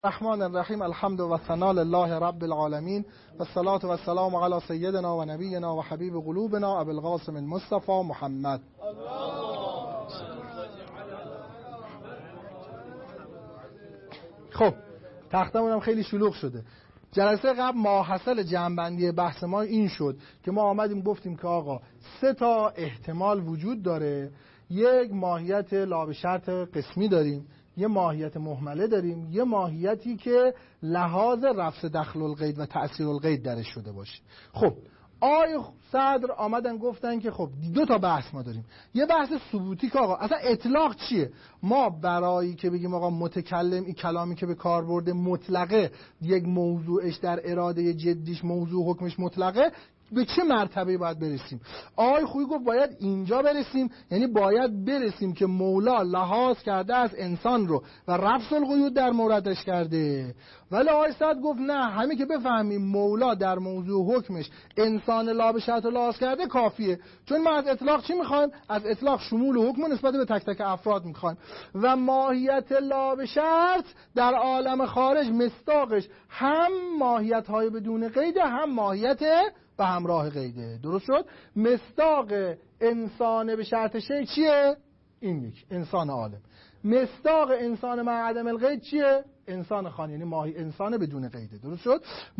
الرحمن الرحیم. الحمد و ثنا لله رب العالمین و الصلاة و السلام علی سیدنا و نبینا و حبیب قلوبنا ابی القاسم المصطفى محمد. خب تختمونم خیلی شلوغ شده. جلسه قبل ماحصل جمع‌بندی بحث ما این شد که ما آمدیم گفتیم که آقا 3 تا احتمال وجود داره. یک ماهیت لا به شرط قسمی داریم، یه ماهیت مهمله داریم، یه ماهیتی که لحاظ رفع دخل القید و تأثیر القید درش شده باشه. خب آقای صدر آمدن گفتن که خب 2 تا بحث ما داریم. یه بحث ثبوتی که آقا اصلا اطلاق چیه؟ ما برای که بگیم آقا متکلم این کلامی که به کار برده مطلقه، یک موضوعش در اراده جدیش موضوع حکمش مطلقه، به چه مرتبه باید برسیم؟ آقای خویی گفت باید اینجا برسیم، یعنی باید برسیم که مولا لحاظ کرده از انسان رو و رفع القیود در موردش کرده. ولی آقای سعد گفت نه، همین که بفهمیم مولا در موضوع حکمش انسان لا به شرط لحاظ کرده کافیه. چون ما از اطلاق چی میخوایم؟ از اطلاق شمول حکم نسبت به تک تک افراد میخوایم و ماهیت لا به شرط در عالم خارج مصداقش هم ماهیت های بدون قید هم ماهیت به همراه قیده. درست شد؟ مصداق انسان به شرط شیء چیه؟ این یک انسان عالم. مصداق انسان مع عدم القید چیه؟ انسان خان، یعنی ماهی انسان بدون قیده. درست شد؟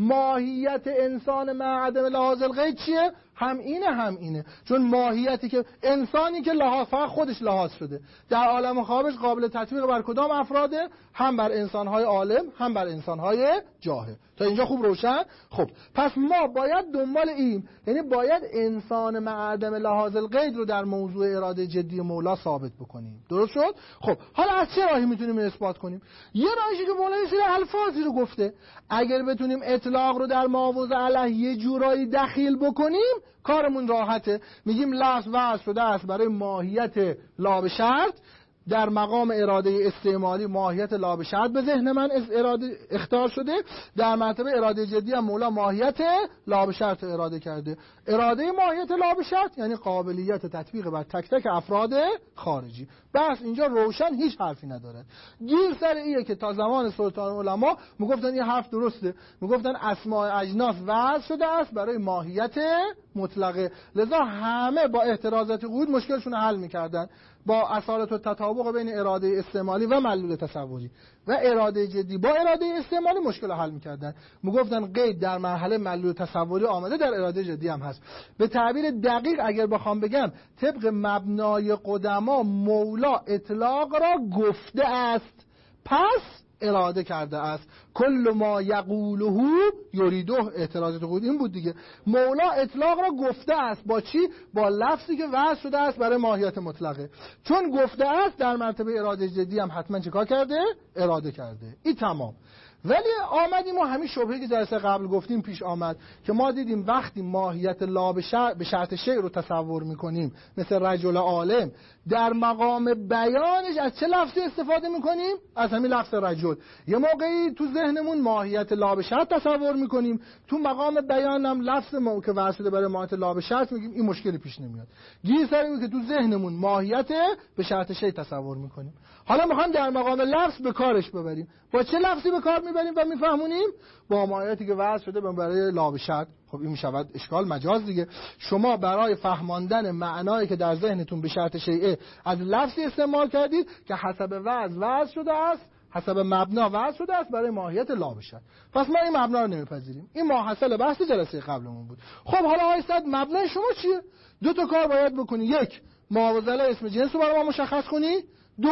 ماهیت انسان مع عدم لحاظ القید چیه؟ هم اینه هم اینه. چون ماهیتی که انسانی که لحاظ فقط خودش لحاظ شده در عالم خارج قابل تطبیق بر کدام افراده؟ هم بر انسان‌های عالم هم بر انسان‌های جاهل. تا اینجا خوب روشن؟ خب پس ما باید دنبال این، یعنی باید انسان مع عدم لحاظ القید رو در موضوع اراده جدی مولا ثابت بکنیم. درست شد؟ خب حالا از چه راهی میتونیم اثبات کنیم؟ یه راهی که مولا سری الفاظی رو گفته، اگر بتونیم اطلاق رو در معوض علیه یه جورایی دخیل بکنیم کارمون راحته. میگیم لفظ وضع شده است برای ماهیت لا به شرط، در مقام اراده استعمالی ماهیت لا به شرط به ذهن من اراده اختار شده، در مرتبه اراده جدی هم مولا ماهیت لا به شرط اراده کرده. اراده ماهیت لا به شرط یعنی قابلیت تطبیق بر تک تک افراد خارجی. بس اینجا روشن، هیچ حرفی ندارد. گیر سر ایه که تا زمان سلطان علما میگفتن یه حرف درسته، میگفتن اسماء اجناس وضع شده است برای ماهیت مطلقه، لذا همه با احترازات قیود مشکلشون حل میکردن با اصالت و تطابق بین اراده استعمالی و معلول تصوری و اراده جدی با اراده استعمالی مشکل حل میکردن. میگفتن قید در مرحله معلول تصوری آمده در اراده جدی هم هست. به تعبیر دقیق اگر بخوام بگم طبق مبنای قدما مولا اطلاق را گفته است پس اراده کرده است. کل ما یقوله یریده. اعتراض قیود این بود دیگه. مولا اطلاق را گفته است با چی؟ با لفظی که وضع شده است برای ماهیت مطلقه. چون گفته است در مرتبه اراده جدی هم حتما چیکار کرده؟ اراده کرده. این تمام. ولی آمدیم و همین شبهه که جلسه قبل گفتیم پیش آمد که ما دیدیم وقتی ماهیت لا به شرط شیء رو تصور میکنیم مثل رجل عالم، در مقام بیانش از چه لفظی استفاده میکنیم؟ از همین لفظ رجل. یه موقعی تو ذهنمون ماهیت لا به شرط تصور میکنیم، تو مقام بیان هم لفظ که وضع شده برای ماهیت لا به شرط میگیم، این مشکلی پیش نمیاد. گیر سر اینه که تو ذهنمون ماهیت به شرط شیء تصور میکنیم. حالا میخوام در مقام لفظ به کارش ببریم. با چه لفظی به کار میبریم و میفهمونیم؟ با ماهیتی که وضع شده برای لا به شرط. خب این میشود اشکال مجاز دیگه. شما برای فهماندن معنایی که در ذهنتون به شرط شیء از لفظی استعمال کردید که حسب وضع شده است، حسب مبنا وضع شده است برای ماهیت لا به شرط. پس ما این مبنا رو نمیپذیریم. این ماحصل بحث جلسه قبلمون بود. خب حالا آقای صد مبنای شما چیه؟ 2 تا کار باید بکنی. 1 معاوضه اسم جنس رو برای ما مشخص کنی. 2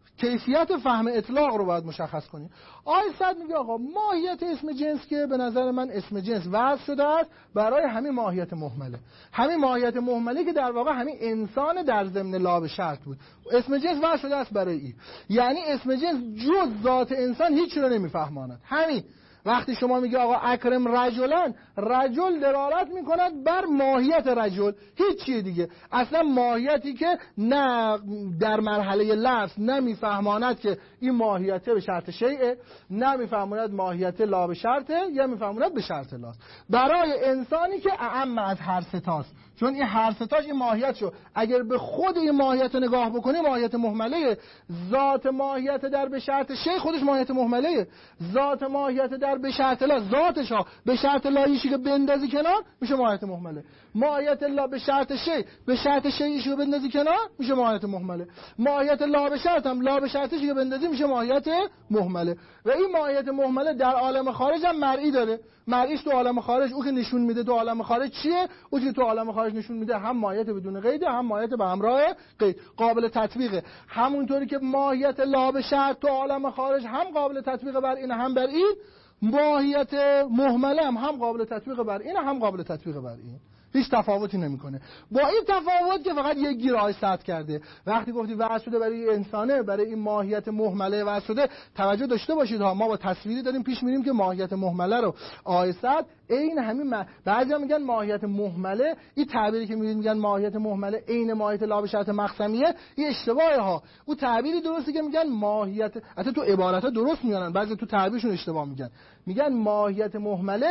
کیفیت فهم اطلاق رو باید مشخص کنی. آقای صد میگه آقا ماهیت اسم جنس که به نظر من اسم جنس وضع شده است برای همین ماهیت مهمله. همین ماهیت مهمله که در واقع همین انسان در ضمن لا به شرط بود. اسم جنس وضع شده است برای این. یعنی اسم جنس جز ذات انسان هیچ رو نمیفهماند. همین وقتی شما میگه آقا اکرم رجلن، رجل دلالت میکند بر ماهیت رجل، هیچ چیه دیگه. اصلا ماهیتی که نه در مرحله لفظ نمیفهماند که این ماهیت به شرط شیء، نمیفهماند ماهیت لا به شرطه یا میفهماند به شرط لاست. برای انسانی که اعم از هر ستاست، چون این هر ستاش این ماهیت شو. اگر به خود این ماهیت نگاه بکنی ماهیت مهمله، ذات ماهیت در به شرط شی خودش ماهیت مهمله، ذات ماهیت در به شرط لا ذاتش ها به شرط لایشی که بندازی کنار میشه ماهیت مهمله، ماهیت لا به شرط شی به شرط شیشی که بندازی کنار میشه ماهیت مهمله، ماهیت لا به شرط هم لا به شرطشی که بندازی میشه ماهیت مهمله. و این ماهیت مهمله در عالم خارج هم مرئی داره. مرئیش تو عالم خارج، او که نشون میده تو عالم خارج چیه، او که تو عالم خارج نشون میده هم ماهیت بدون قیده هم ماهیت به همراه قید، قابل تطبیقه. همونطوری که ماهیت لا به شرط تو عالم خارج هم قابل تطبیق بر این هم بر این، ماهیت مهمله هم قابل تطبیق بر این هم قابل تطبیق بر این، هیچ تفاوتی نمیکنه. با این تفاوت که فقط یک گیر آیست کرده. وقتی گفتی وضع شده برای انسانه، برای این ماهیت مهمله وضع شده، توجه داشته باشید ها، ما با تصویری داریم پیش میریم که ماهیت مهمله رو آیست عین همین بعضیا میگن ماهیت مهمله، این تعبیری که میگن ماهیت مهمله عین ماهیت لا به شرط مقسمیه، این اشتباهه ها. او تعبیری درسته که میگن ماهیت، حتی تو عبارت‌ها درست میانن، بعضی تو تعبیرشون اشتباه میگن ماهیت مهمله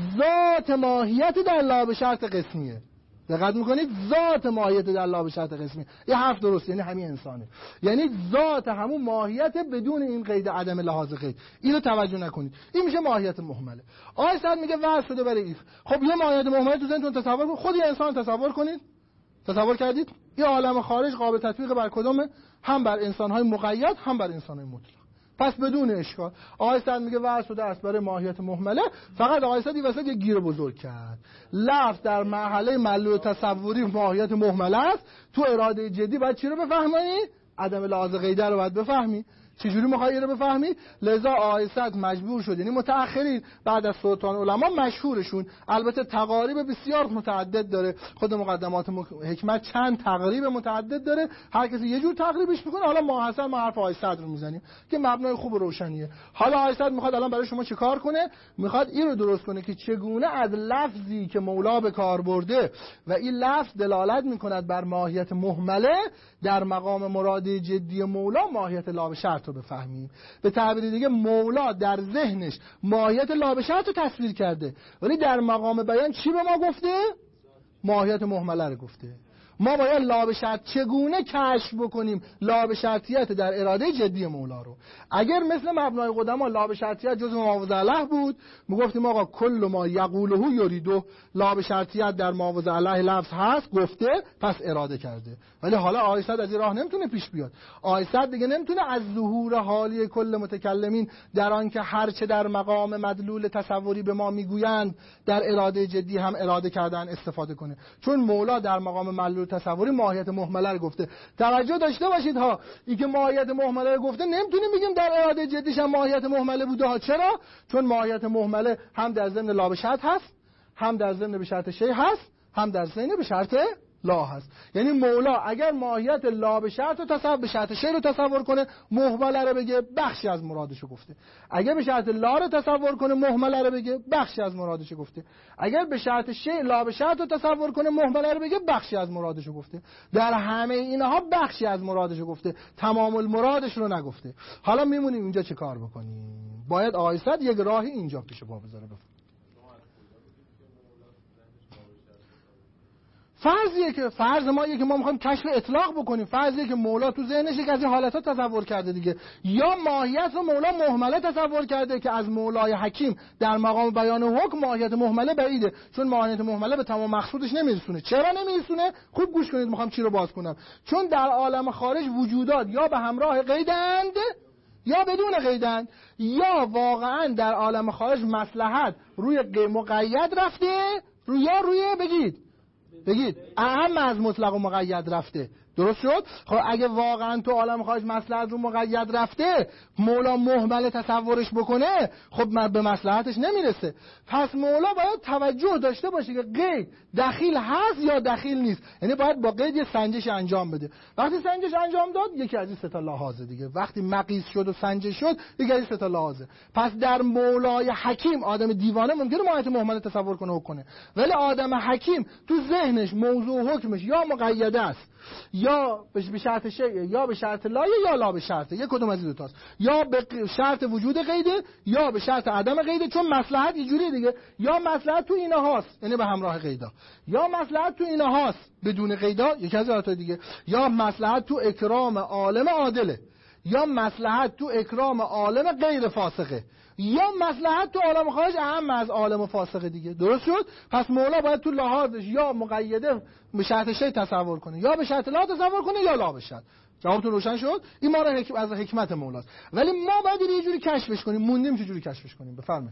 ذات ماهیت در لا به شرط قسمیه. دقت میکنید؟ ذات ماهیت در لا به شرط قسمیه. یه حرف درست، یعنی همین انسانه، یعنی ذات همون ماهیت بدون این قید عدم لحاظ قید. اینو توجه نکنید، این میشه ماهیت مهمله. آیه صد میگه وضع شده برای ایف. خب یه ماهیت مهمله تو ذهنتون تصور کنید، خود انسان تصور کنید، تصور کردید یه عالم خارج قابل تطبیق بر کدومه؟ هم بر انسان‌های مقید هم بر انسان‌های مطلق. پس بدون اشکال آیه صد میگه وضع شده است برای ماهیت مهمله. فقط آیه صد این وسط یه گیر بزرگ کرد، لفظ در مرحله معلول تصوری ماهیت مهمله است، تو اراده جدی باید چی رو بفهمی؟ عدم لحاظ قیده رو باید بفهمی. چجوری میخوای رو بفهمی؟ لذا آیه صد مجبور شد، یعنی متأخرین بعد از سلطان علما مشهورشون، البته تقاریب بسیار متعدد داره، خود مقدمات حکمت چند تقریب متعدد داره، هر کسی یه جور تقریبش میکنه. حالا ما حسن ما حرف آیه صد رو میزنیم که مبنای خوب و روشنیه. حالا آیه صد میخواد الان برای شما چه کار کنه؟ میخواد این رو درست کنه که چگونه از لفظی که مولا به کار برده و این لفظ دلالت میکند بر ماهیت مهمله، در مقام مراد جدی مولا ماهیت لا به شرط رو بفهمیم. به تعبیر دیگه مولا در ذهنش ماهیت لا به شرط رو تصویر کرده، ولی در مقام بیان چی به ما گفته؟ ماهیت مهمله رو گفته. ما باید لا به شرط چگونه کشف بکنیم لا به شرطیت در اراده جدی مولا رو. اگر مثل مبنای قدما لا به شرطیت جزء مواضع علیه بود، میگفتیم آقا کل ما یقوله یریدو، لا به شرطیت در مواضع علیه لفظ هست گفته پس اراده کرده. ولی حالا آیه صد از این راه نمیتونه پیش بیاد. آیه صد دیگه نمیتونه از ظهور حالی کل متکلمین در آن که هرچه در مقام مدلول تصوری به ما میگویند در اراده جدی هم اراده کردن استفاده کنه، چون مولا در مقام مدلول تصوری ماهیت مهمله رو گفته. توجه داشته باشید ها، این که ماهیت مهمله رو گفته نمیتونیم بگیم در اراده جدیش هم ماهیت مهمله بوده ها. چرا؟ چون ماهیت مهمله هم در ضمن لا به شرط هست، هم در ضمن به شرط شی هست، هم در ضمن به شرط لا هست. یعنی مولا اگر ماهیت لا به شرط رو تصور، به شرط شی رو تصور کنه مهمله رو بگه بخشی از مرادش رو گفته. اگر به شرط لا رو تصور کنه مهمله رو بگه بخشی از مرادش رو گفته. اگر به شرط شی لا به شرط رو تصور کنه مهمله رو بگه بخشی از مرادش رو گفته. در همه اینها بخشی از مرادش رو گفته، تمام المرادش رو نگفته. حالا میمونیم اینجا چه کار بکنیم؟ باید آیه صد یک راهی اینجا پیش پا بذاره. فرض ما که ما میخوایم کشف اطلاق بکنیم، فرضیه که مولا تو ذهنش یک از این حالت‌ها تصور کرده دیگه، یا ماهیت رو مولا مهمله تصور کرده که از مولای حکیم در مقام بیان حکم ماهیت مهمله بعیده، چون ماهیت مهمله به تمام مقصودش نمیرسونه. چرا نمیرسونه؟ خوب گوش کنید، میخوام چی رو باز کنم. چون در عالم خارج وجودات یا به همراه قیدند یا بدون قیدند، یا واقعا در عالم خارج مصلحت روی مقید رفته یا روی بگید اهم از مطلق و مقید رفته. درست شد؟ خب اگه واقعا تو عالم خارج مصلحت رو مقید رفته، مولا مهمله تصورش بکنه، خب به مصلحتش نمیرسه. پس مولا باید توجه داشته باشه که قید دخیل هست یا دخیل نیست، یعنی باید با قید یه سنجش انجام بده. وقتی سنجش انجام داد یکی از این سه تا لحاظه دیگه، وقتی مقیس شد و سنجش شد یکی از این سه تا لحاظه. پس در مولای حکیم آدم دیوانه ممکنه ماهیت مهمله تصور کنه، ولی آدم حکیم تو ذهنش موضوع حکمش یا مقیده است یا به شرط شیء یا به شرط لا یا لا به شرط، یک کدوم از این دو تاست، یا به شرط وجود قیده یا به شرط عدم قیده. چون مصلحت یه جوری دیگه، یا مصلحت تو اینا هاست یعنی به همراه قیدا، یا مصلحت تو اینا هاست بدون قیدا، یکی از حالات دیگه، یا مصلحت تو اکرام عالم عادله، یا مصلحت تو اکرام عالم غیر فاسقه، یا مصلحت تو عالم خارج اهم از عالم فاسقه دیگه. درست شد؟ پس مولا باید تو لحاظش یا مقیده به شرط شی تصور کنه یا به شرط لا تصور کنه یا لا به شرط. جوابتون روشن شد؟ این ما را از حکمت مولاست. ولی ما باید یه جوری کشفش کنیم، موندیم چه جوری کشفش کنیم. بفرمایید.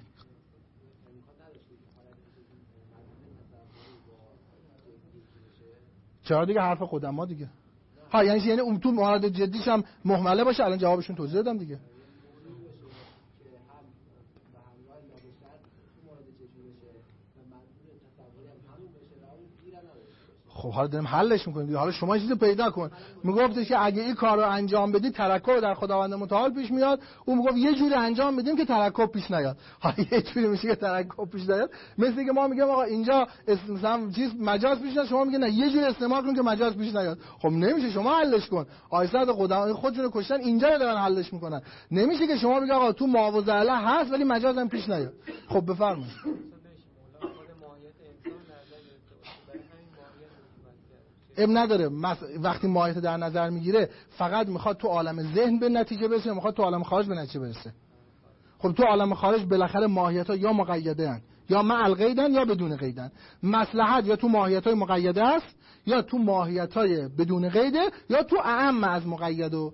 چرا دیگه؟ حرف قدما دیگه. ها یعنی اون تو مورد جدیش هم مهمله باشه. الان جوابشون توضیح دادم دیگه. خب حالا داریم حلش میکنیم دیگه. حالا شما چیزی پیدا کن. میگفتش که اگه این کارو انجام بدی ترکب در خداوند متعال پیش میاد. اون میگفت یه جوری انجام بدیم که ترکب پیش نیاد. حالا یه جوری میشه که ترکب پیش نیاد. مثل که ما میگیم آقا اینجا مثلا چیز مجاز پیش نیاد، شما میگید نه یه جوری استعمال کن که مجاز پیش نیاد. خب نمیشه، شما حلش کن. آیساد قدما خودشونو کشتن، اینجا رو دارن حلش میکنن. نمیشه که شما بگید آقا تو معاوضه الله هست ولی مجاز هم پیش نیاد. خب بفرمایید. اب نداره وقتی ماهیت در نظر میگیره فقط میخواد تو عالم ذهن به نتیجه برسه یا میخواد تو عالم خارج به نتیجه برسه. خب تو عالم خارج بالاخره ماهیت‌ها یا مقیده ان یا مع القیدن یا بدون قیدن. مصلحت یا تو ماهیت‌های مقیده است یا تو ماهیت‌های بدون قیده یا تو اعم از مقید. و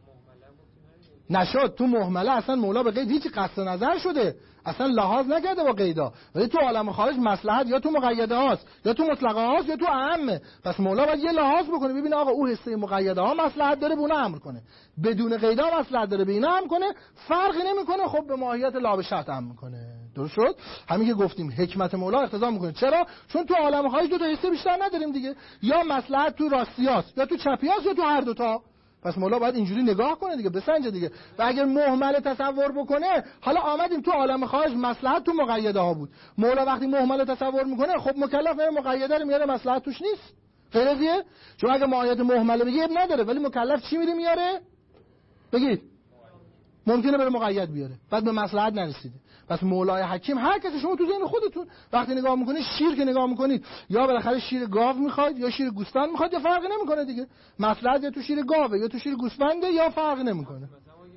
نشد تو مهمله اصلا مولا به قید هیچ قصد نظر شده، اصلا لحاظ نکرده با قیدا. ولی تو عالم خارج مصلحت یا تو مقیده هاست یا تو مطلقه هاست یا تو اعمه. پس مولا باید یه لحاظ بکنه ببینه آقا او حصه مقیده ها مصلحت داره به اون امر کنه، بدون قیدا مصلحت داره به این امر کنه، فرقی نمیکنه. خب به ماهیت لا به شرط امر میکنه. درست شد؟ همین که گفتیم حکمت مولا اقتضا میکنه. چرا؟ چون تو عالم خارج دو تا حصه بیشتر نداریم دیگه، یا مصلحت تو راستیاست یا تو چپیاست یا تو هر دو تا. پس مولا باید اینجوری نگاه کنه دیگه، بسنجه دیگه. و اگر مهمل تصور بکنه، حالا آمدیم تو عالم خارج مصلحت تو مقیده ها بود، مولا وقتی مهمل تصور میکنه خب مکلف میره مقیده رو میاره مصلحت توش نیست. غیر از اینه؟ چون اگه ماهیت مهمل بگی اب نداره، ولی مکلف چی میره میاره؟ بگید. ممکنه بره مقید بیاره، بعد به مصلحت نرسیده. پس مولای حکیم هر کسی شما تو ذهن خودتون وقتی نگاه میکنید، شیر که نگاه میکنید یا بالاخره شیر گاو میخواید یا شیر گوسفند میخواید، یا فرقی نمیکنه دیگه. مصلحت یا تو شیر گاوه یا تو شیر گوسفنده یا فرقی نمیکنه.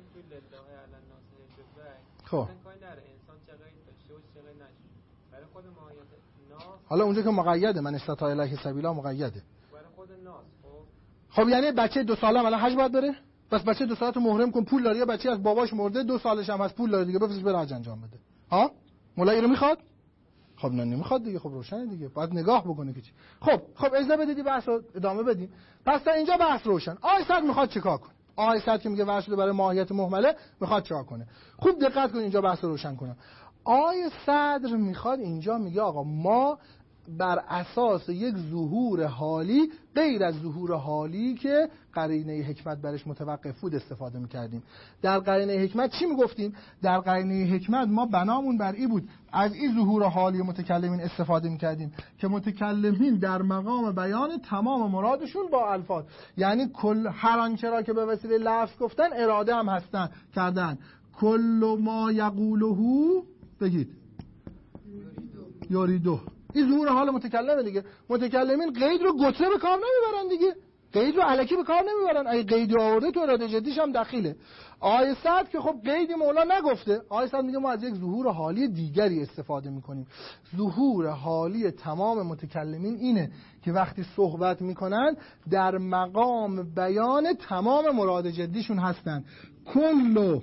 خب حالا اونجا که مقیده، من استطاع الیه سبیلا مقیده. خب یعنی بچه 2 ساله الان حج باید بره؟ بس بچه 2 ساعت محرم کن، پول داره، یا بچه از باباش مرده 2 سالش هم از پول داره دیگه، بفرست بره حج انجام بده. ها مولایی رو میخواد؟ خب نه نمیخواد دیگه. خب روشنه دیگه، باید نگاه بکنه که چی. خب اجازه بدید بحث رو ادامه بدیم. پس تا اینجا بحث روشن. آقای صدر میخواد چیکار کنه؟ آقای صدر که میگه ورش شده برای ماهیت مهمله میخواد چیکار کنه؟ خوب دقت کنید اینجا بحث رو روشن کنم. آقای صدر میخواد اینجا میگه آقا ما بر اساس یک ظهور حالی غیر از ظهور حالی که قرینه حکمت برش متوقف بود استفاده میکردیم. در قرینه حکمت چی میگفتیم؟ در قرینه حکمت ما بنامون بر این بود از این ظهور حالی متکلمین استفاده میکردیم که متکلمین در مقام بیان تمام مرادشون با الفاظ، یعنی کل هر آنچه را که به وسیله لفظ گفتن اراده هم هستن کردن. کل ما یقوله بگید یریدو، این ظهور حال متکلمه دیگه. متکلمین قید رو گتره به کار نمیبرن دیگه، قید رو الکی به کار نمیبرن. اگه قیدی آورده تو اراده جدیش هم دخیله. آیه صد که خب قیدی مولا نگفته، آیه صد میگه ما از یک ظهور حالی دیگری استفاده میکنیم. ظهور حالی تمام متکلمین اینه که وقتی صحبت میکنن در مقام بیان تمام مراد جدیشون هستن. کل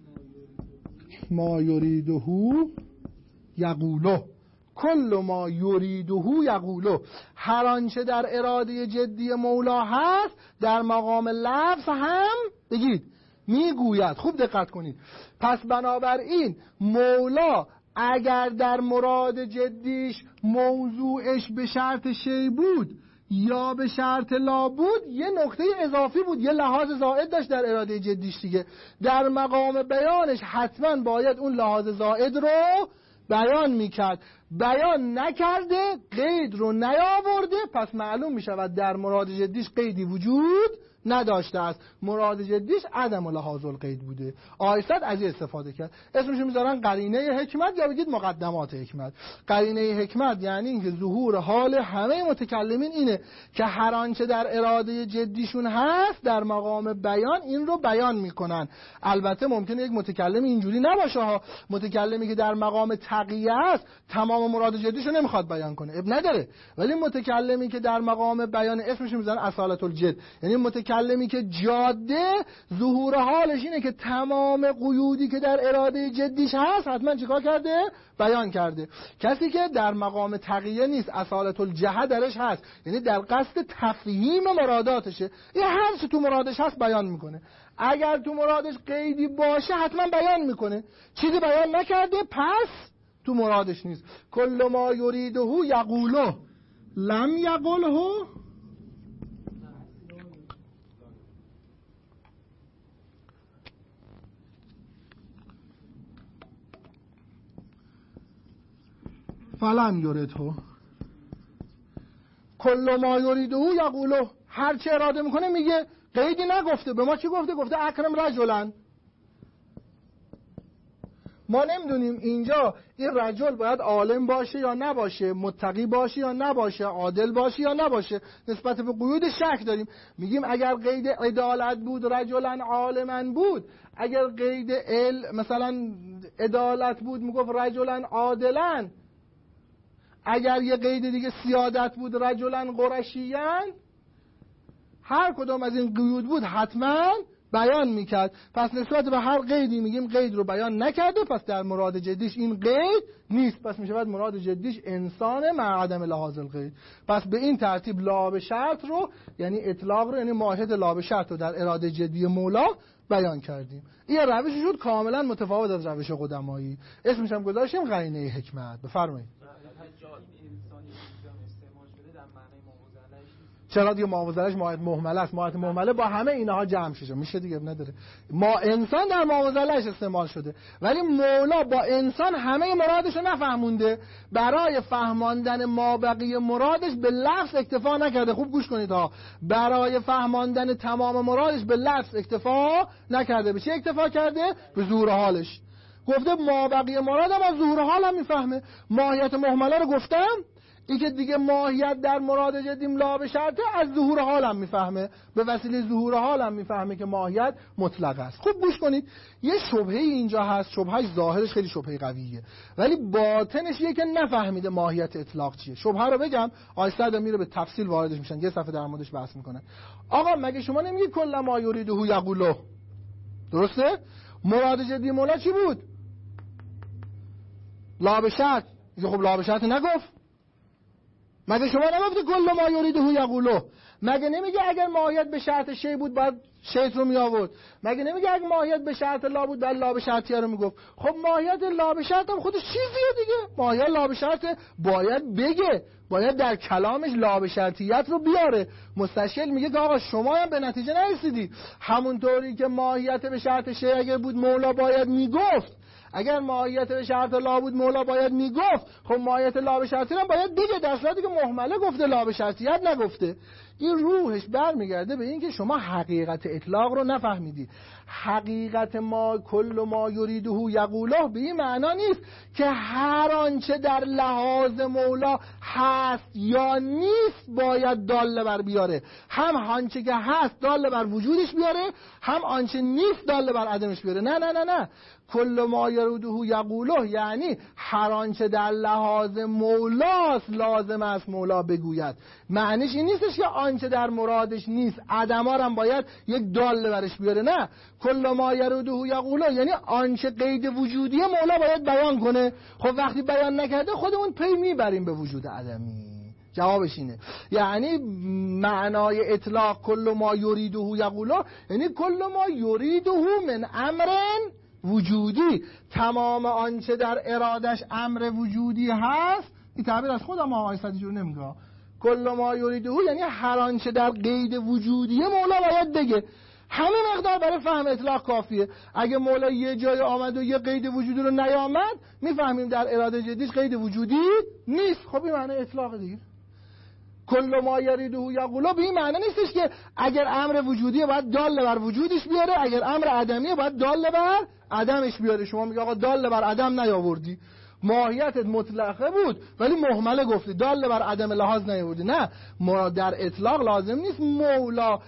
ما یریده یقوله، کل ما یریده یقوله، هر آنچه در اراده جدی مولا هست در مقام لفظ هم بگید میگوید. خوب دقت کنید. پس بنابراین مولا اگر در مراد جدیش موضوعش به شرط شی بود یا به شرط لا بود، یه نکته اضافی بود، یه لحاظ زائد داشت در اراده جدیش دیگه. در مقام بیانش حتما باید اون لحاظ زائد رو بیان میکرد، بیان نکرده، قید رو نیاورده، پس معلوم میشود در مراد جدیش قیدی وجود نداشته است. مراد جدیش عدم لحاظ القید بوده. آیست از این استفاده کرد. اسمش میذارن قرینه حکمت یا بگید مقدمات حکمت. قرینه حکمت یعنی اینکه ظهور حال همه متکلمین اینه که هر آنچه در اراده جدیشون هست در مقام بیان این رو بیان میکنن. البته ممکنه یک متکلم اینجوری نباشه ها، متکلمی که در مقام تقیه است تمام مراد جدیشو نمیخواد بیان کنه، اب نداره. ولی متکلمی که در مقام بیان اسمش میذارن اصالت الجد، یعنی متکلمی که جاده ظهور حالش اینه که تمام قیودی که در اراده جدیش هست حتما چیکار کرده؟ بیان کرده. کسی که در مقام تقیه نیست، اصالت الجهه درش هست، یعنی در قصد تفهیم مراداتشه، این هر چی تو مرادش هست بیان میکنه. اگر تو مرادش قیدی باشه حتما بیان میکنه، چیزی بیان نکرده پس تو مرادش نیست. کل ما یریده یقوله لم یقله فلم یریده. کل ما یریده یقوله، هر چه اراده میکنه میگه، قیدی نگفته. به ما چی گفته؟ گفته اکرم رجلن. ما نمیدونیم اینجا این رجل باید عالم باشه یا نباشه، متقی باشه یا نباشه، عادل باشه یا نباشه. نسبت به قیود شک داریم. میگیم اگر قید عدالت بود رجلن عالمن بود، اگر قید مثلا عدالت بود میگفت رجلن عادلن، اگر یه قید دیگه سیادت بود رجلن قرشیان، هر کدام از این قیود بود حتما بیان میکرد. پس نسبت به هر قیدی میگیم قید رو بیان نکرده، پس در مراد جدیش این قید نیست، پس میشه باید مراد جدیش انسان مع عدم لحاظ القید. پس به این ترتیب لا به شرط رو یعنی اطلاق رو یعنی ماهیت لا به شرط رو در اراده جدی مولا بیان کردیم. این روش شد کاملا متفاوت از روش قدمایی. اسمش هم گذاشتیم قرینه حکمت. بفرمایید. چرا دیگه معاوضه‌اش ماهیت مهمله است. ماهیت مهمله با همه اینها جمع شده میشه دیگه، نداره. ما انسان در معاوضه‌اش استعمال شده، ولی مولا با انسان همه مرادش رو نفهمونده. برای فهماندن مابقی مرادش به لفظ اکتفا نکرده. خوب گوش کنید ها. برای فهماندن تمام مرادش به لفظ اکتفا نکرده. به چه اکتفا کرده؟ به ظهور حالش. گفته مابقی مرادم از ظهور حالم میفهمه. ماهیت مهمله رو گفتم، این که دیگه ماهیت در مراد جدیم لا به شرطه، از ظهور حالم میفهمه. به وسیله ظهور حالم میفهمه که ماهیت مطلق است. خوب گوش کنید. یه شبهه اینجا هست، شبهش ظاهرش خیلی شبهه قویه ولی باطنش یه که نفهمیده ماهیت اطلاق چیه. شبهه رو بگم آیسته میره به تفصیل واردش میشن، یه صفحه در موردش بحث میکنن. آقا مگه شما نمیگید کل ما یریده یقوله؟ درسته؟ مراد جدی مولا چی بود؟ لا به شرط. خب لا به شرط نگفت. مگه شما نگفتی کل ما یریده یقوله؟ مگه نمیگه اگر ماهیت به شرط شی بود باید شیء رو می آورد؟ مگه نمیگه اگر ماهیت به شرط لا بود باید لا به شرطیه رو میگفت؟ خب ماهیت لا به شرط هم خودش چیزیه دیگه. ماهیت لا به شرط باید بگه، باید در کلامش لا به شرطیت رو بیاره. مستشکل میگه که آقا شما هم به نتیجه نرسیدی. همونطوری که ماهیت به شرط شی اگر بود مولا باید میگفت، اگر ماهیت به شرط لا بود مولا باید میگفت. خب ماهیت لا به شرطی هم باید بگه، در صورتی که مهمله گفته لا به شرطیت نگفته. این روحش برمیگرده به این که شما حقیقت اطلاق رو نفهمیدی. حقیقت ما کل ما یریده یقوله به این معنا نیست که هر آنچه در لحاظ مولا هست یا نیست باید داله بر بیاره. هم آنچه که هست داله بر وجودش بیاره، هم آنچه نیست داله بر عدمش بیاره. نه نه نه نه. کل ما یریده یقوله یعنی هر آنچه در لحاظ مولاست لازم است مولا بگوید. معنیش این نیستش که آنچه در مرادش نیست عدما هم باید یک داله برش بیاره. نه، کل ما یریده یقوله یعنی آنچه قید وجودی مولا باید بیان کنه. خب وقتی بیان نکرده خودمون پی میبریم به وجود عدمی. جوابش اینه. یعنی معنای اطلاق کل ما یریده یقوله یعنی کل ما یریده من امرن وجودی، تمام آنچه در ارادش امر وجودی هست. این تعبیر از خودم آیسته جور نمیگه. کل ما یریده یعنی هر آنچه در قید وجودی مولا باید بگه. همه مقدار برای فهم اطلاق کافیه. اگه مولا یه جای آمد و یه قید وجودی رو نیامد، میفهمیم در اراده جدیش قید وجودی نیست. خب این معنی اطلاق دیگه. کل ما یریده یقول، به این معنی نیستش که اگر امر وجودیه باید دال بر وجودش بیاره، اگر امر عدمیه باید دال بر عدمش بیاره. شما میگه آقا دال بر عدم نیاوردی، ماهیتت مطلقه بود ولی مهمله گفتی، دال بر عدم لحاظ نیاوردی. نه، ما در اطلاق لازم نیست مولا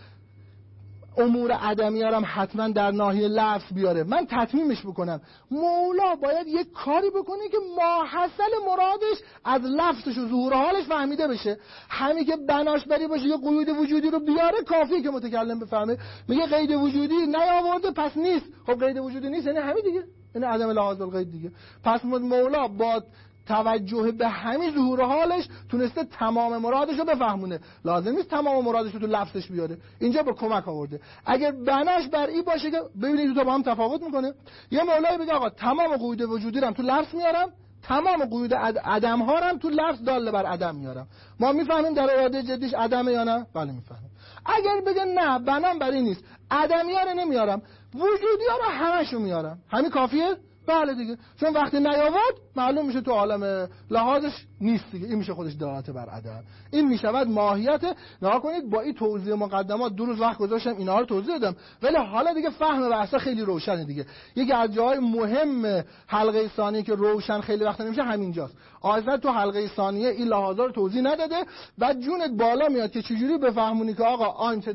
امور عدمیه هم حتما در ناحیه لفظ بیاره، من تتمیمش بکنم. مولا باید یک کاری بکنه که ماحصل مرادش از لفظش و ظهور حالش فهمیده بشه. همین که بناش بری باشه یه قیود وجودی رو بیاره کافیه که متکلم بفهمه. میگه قید وجودی نیاورده پس نیست. خب قید وجودی نیست یعنی همین دیگه، یعنی عدم لحاظ القید دیگه. پس مولا با توجه به همین ظهور حالش تونسته تمام مرادش رو بفهمونه. لازم نیست تمام مرادش رو تو لفظش بیاره، اینجا با کمک آورده. اگر بناش بر این باشه که ببینید تو با هم تفاوت میکنه، یه مولایی بگه آقا تمام قیود وجودی رو تو لفظ میارم، تمام قیود عدم ها رو تو لفظ دال بر عدم میارم. ما میفهمیم در اراده جدیش عدمه یا نه؟ بله میفهمیم. اگر بگه نه بنام بر این نیست، عدمی‌ها رو نمیارم، وجودی‌ها رو همشو میارم، همین کافیه؟ بله دیگه، چون وقتی نیاورد معلوم میشه تو عالم لحاظش نیست دیگه. این میشه خودش دلالت بر عدم. این میشود ماهیت. نگاه کنید با این توضیح مقدمات 2 روز وقت گذاشتم اینا رو توضیح دادم، ولی حالا دیگه فهم بحثا خیلی روشنه دیگه. یکی از جاهای مهم حلقه ثانیه که روشن خیلی وقت نمیشه همینجاست. آخر تو حلقه ثانیه این لحاظا رو توضیح نداده، بعد جونت بالا میاد که چجوری بفهمونی که آقا آنچه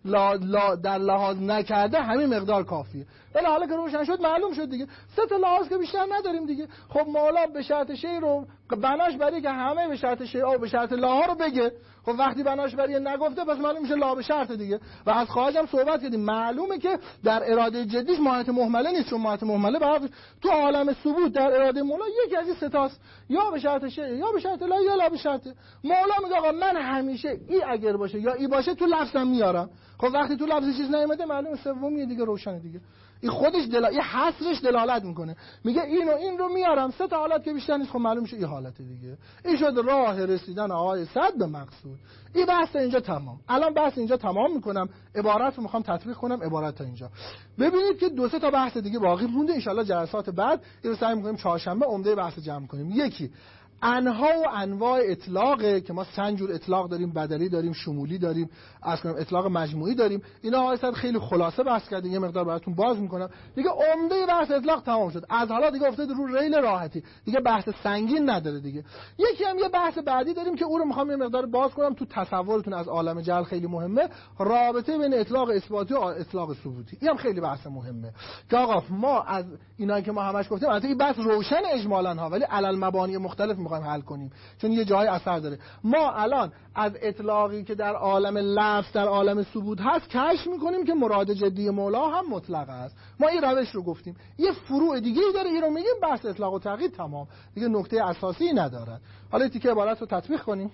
در لحاظ نکرده همین مقدار کافیه. ولی حالا که روشن شد معلوم شد دیگه. 3 لحاظ که بیشتر نداریم دیگه. خب مولا به شرط شی رو بناش بری که همه به شرط شی او به شرط لا رو بگه. خب وقتی بناش بری نگفته پس معلوم میشه لا به شرط دیگه. و از خواهش هم صحبت کردیم، معلومه که در اراده جدیش ماهیت مهمله نیست، چون ماهیت مهمله بعد تو عالم ثبوت در اراده مولا یکی از این 3 تاست، یا به شرط شی یا به شرط لا یا لا به شرط. مولا میگه آقا من همیشه ای اگر باشه یا ای باشه تو لفظم میارم. خب وقتی تو لفظ چیز نیومده معلومه سومیه دیگه، روشنه دیگه. این خودش این حصرش دلالت میکنه، میگه این و این رو میارم 3 تا حالت که بیشتر نیست. خب معلوم میشه این حالت دیگه. این شد راه رسیدن آقای صد به مقصود. این بحث اینجا تمام. الان بحث اینجا تمام میکنم، عبارت رو میخوام تطبیق کنم، عبارت تا اینجا. ببینید که 2-3 تا بحث دیگه باقی مونده، ان شاءالله جلسات بعد این رو سعی میکنیم چهارشنبه عمده بحث جمع کنیم. یکی انها و انواع اطلاقه که ما 3 جور اطلاق داریم، بدلی داریم، شمولی داریم، اطلاق مجموعی داریم. اینا آقای خیلی خلاصه بحث کردیم، یه مقدار براتون باز میکنم دیگه. عمده بحث اطلاق تمام شد، از حالا دیگه افتاد رو ریل راحتی دیگه، بحث سنگین نداره دیگه. یکی هم یه بحث بعدی داریم که اون رو میخوام یه مقدار باز کنم تو تصورتون از عالم جهل، خیلی مهمه، رابطه بین اطلاق اثباتی و اطلاق ثبوتی. این هم خیلی بحث مهمه که آقا ما از اینایی که ما همش گفتیم البته این بحث روشن اجمالاً ها، ولی علل مبانی مختلف میخوایم حل کنیم چون یه جای اثر داره. ما الان از اطلاقی که در عالم لفظ در عالم ثبوت هست کشف میکنیم که مراد جدی مولا هم مطلق است. ما این روش رو گفتیم. یه فروع دیگه ای داره، این رو میگیم بحث اطلاق و تقیید تمام دیگه، نکته اساسی ندارد. حالا تیکه عبارت رو تطبیق کنیم.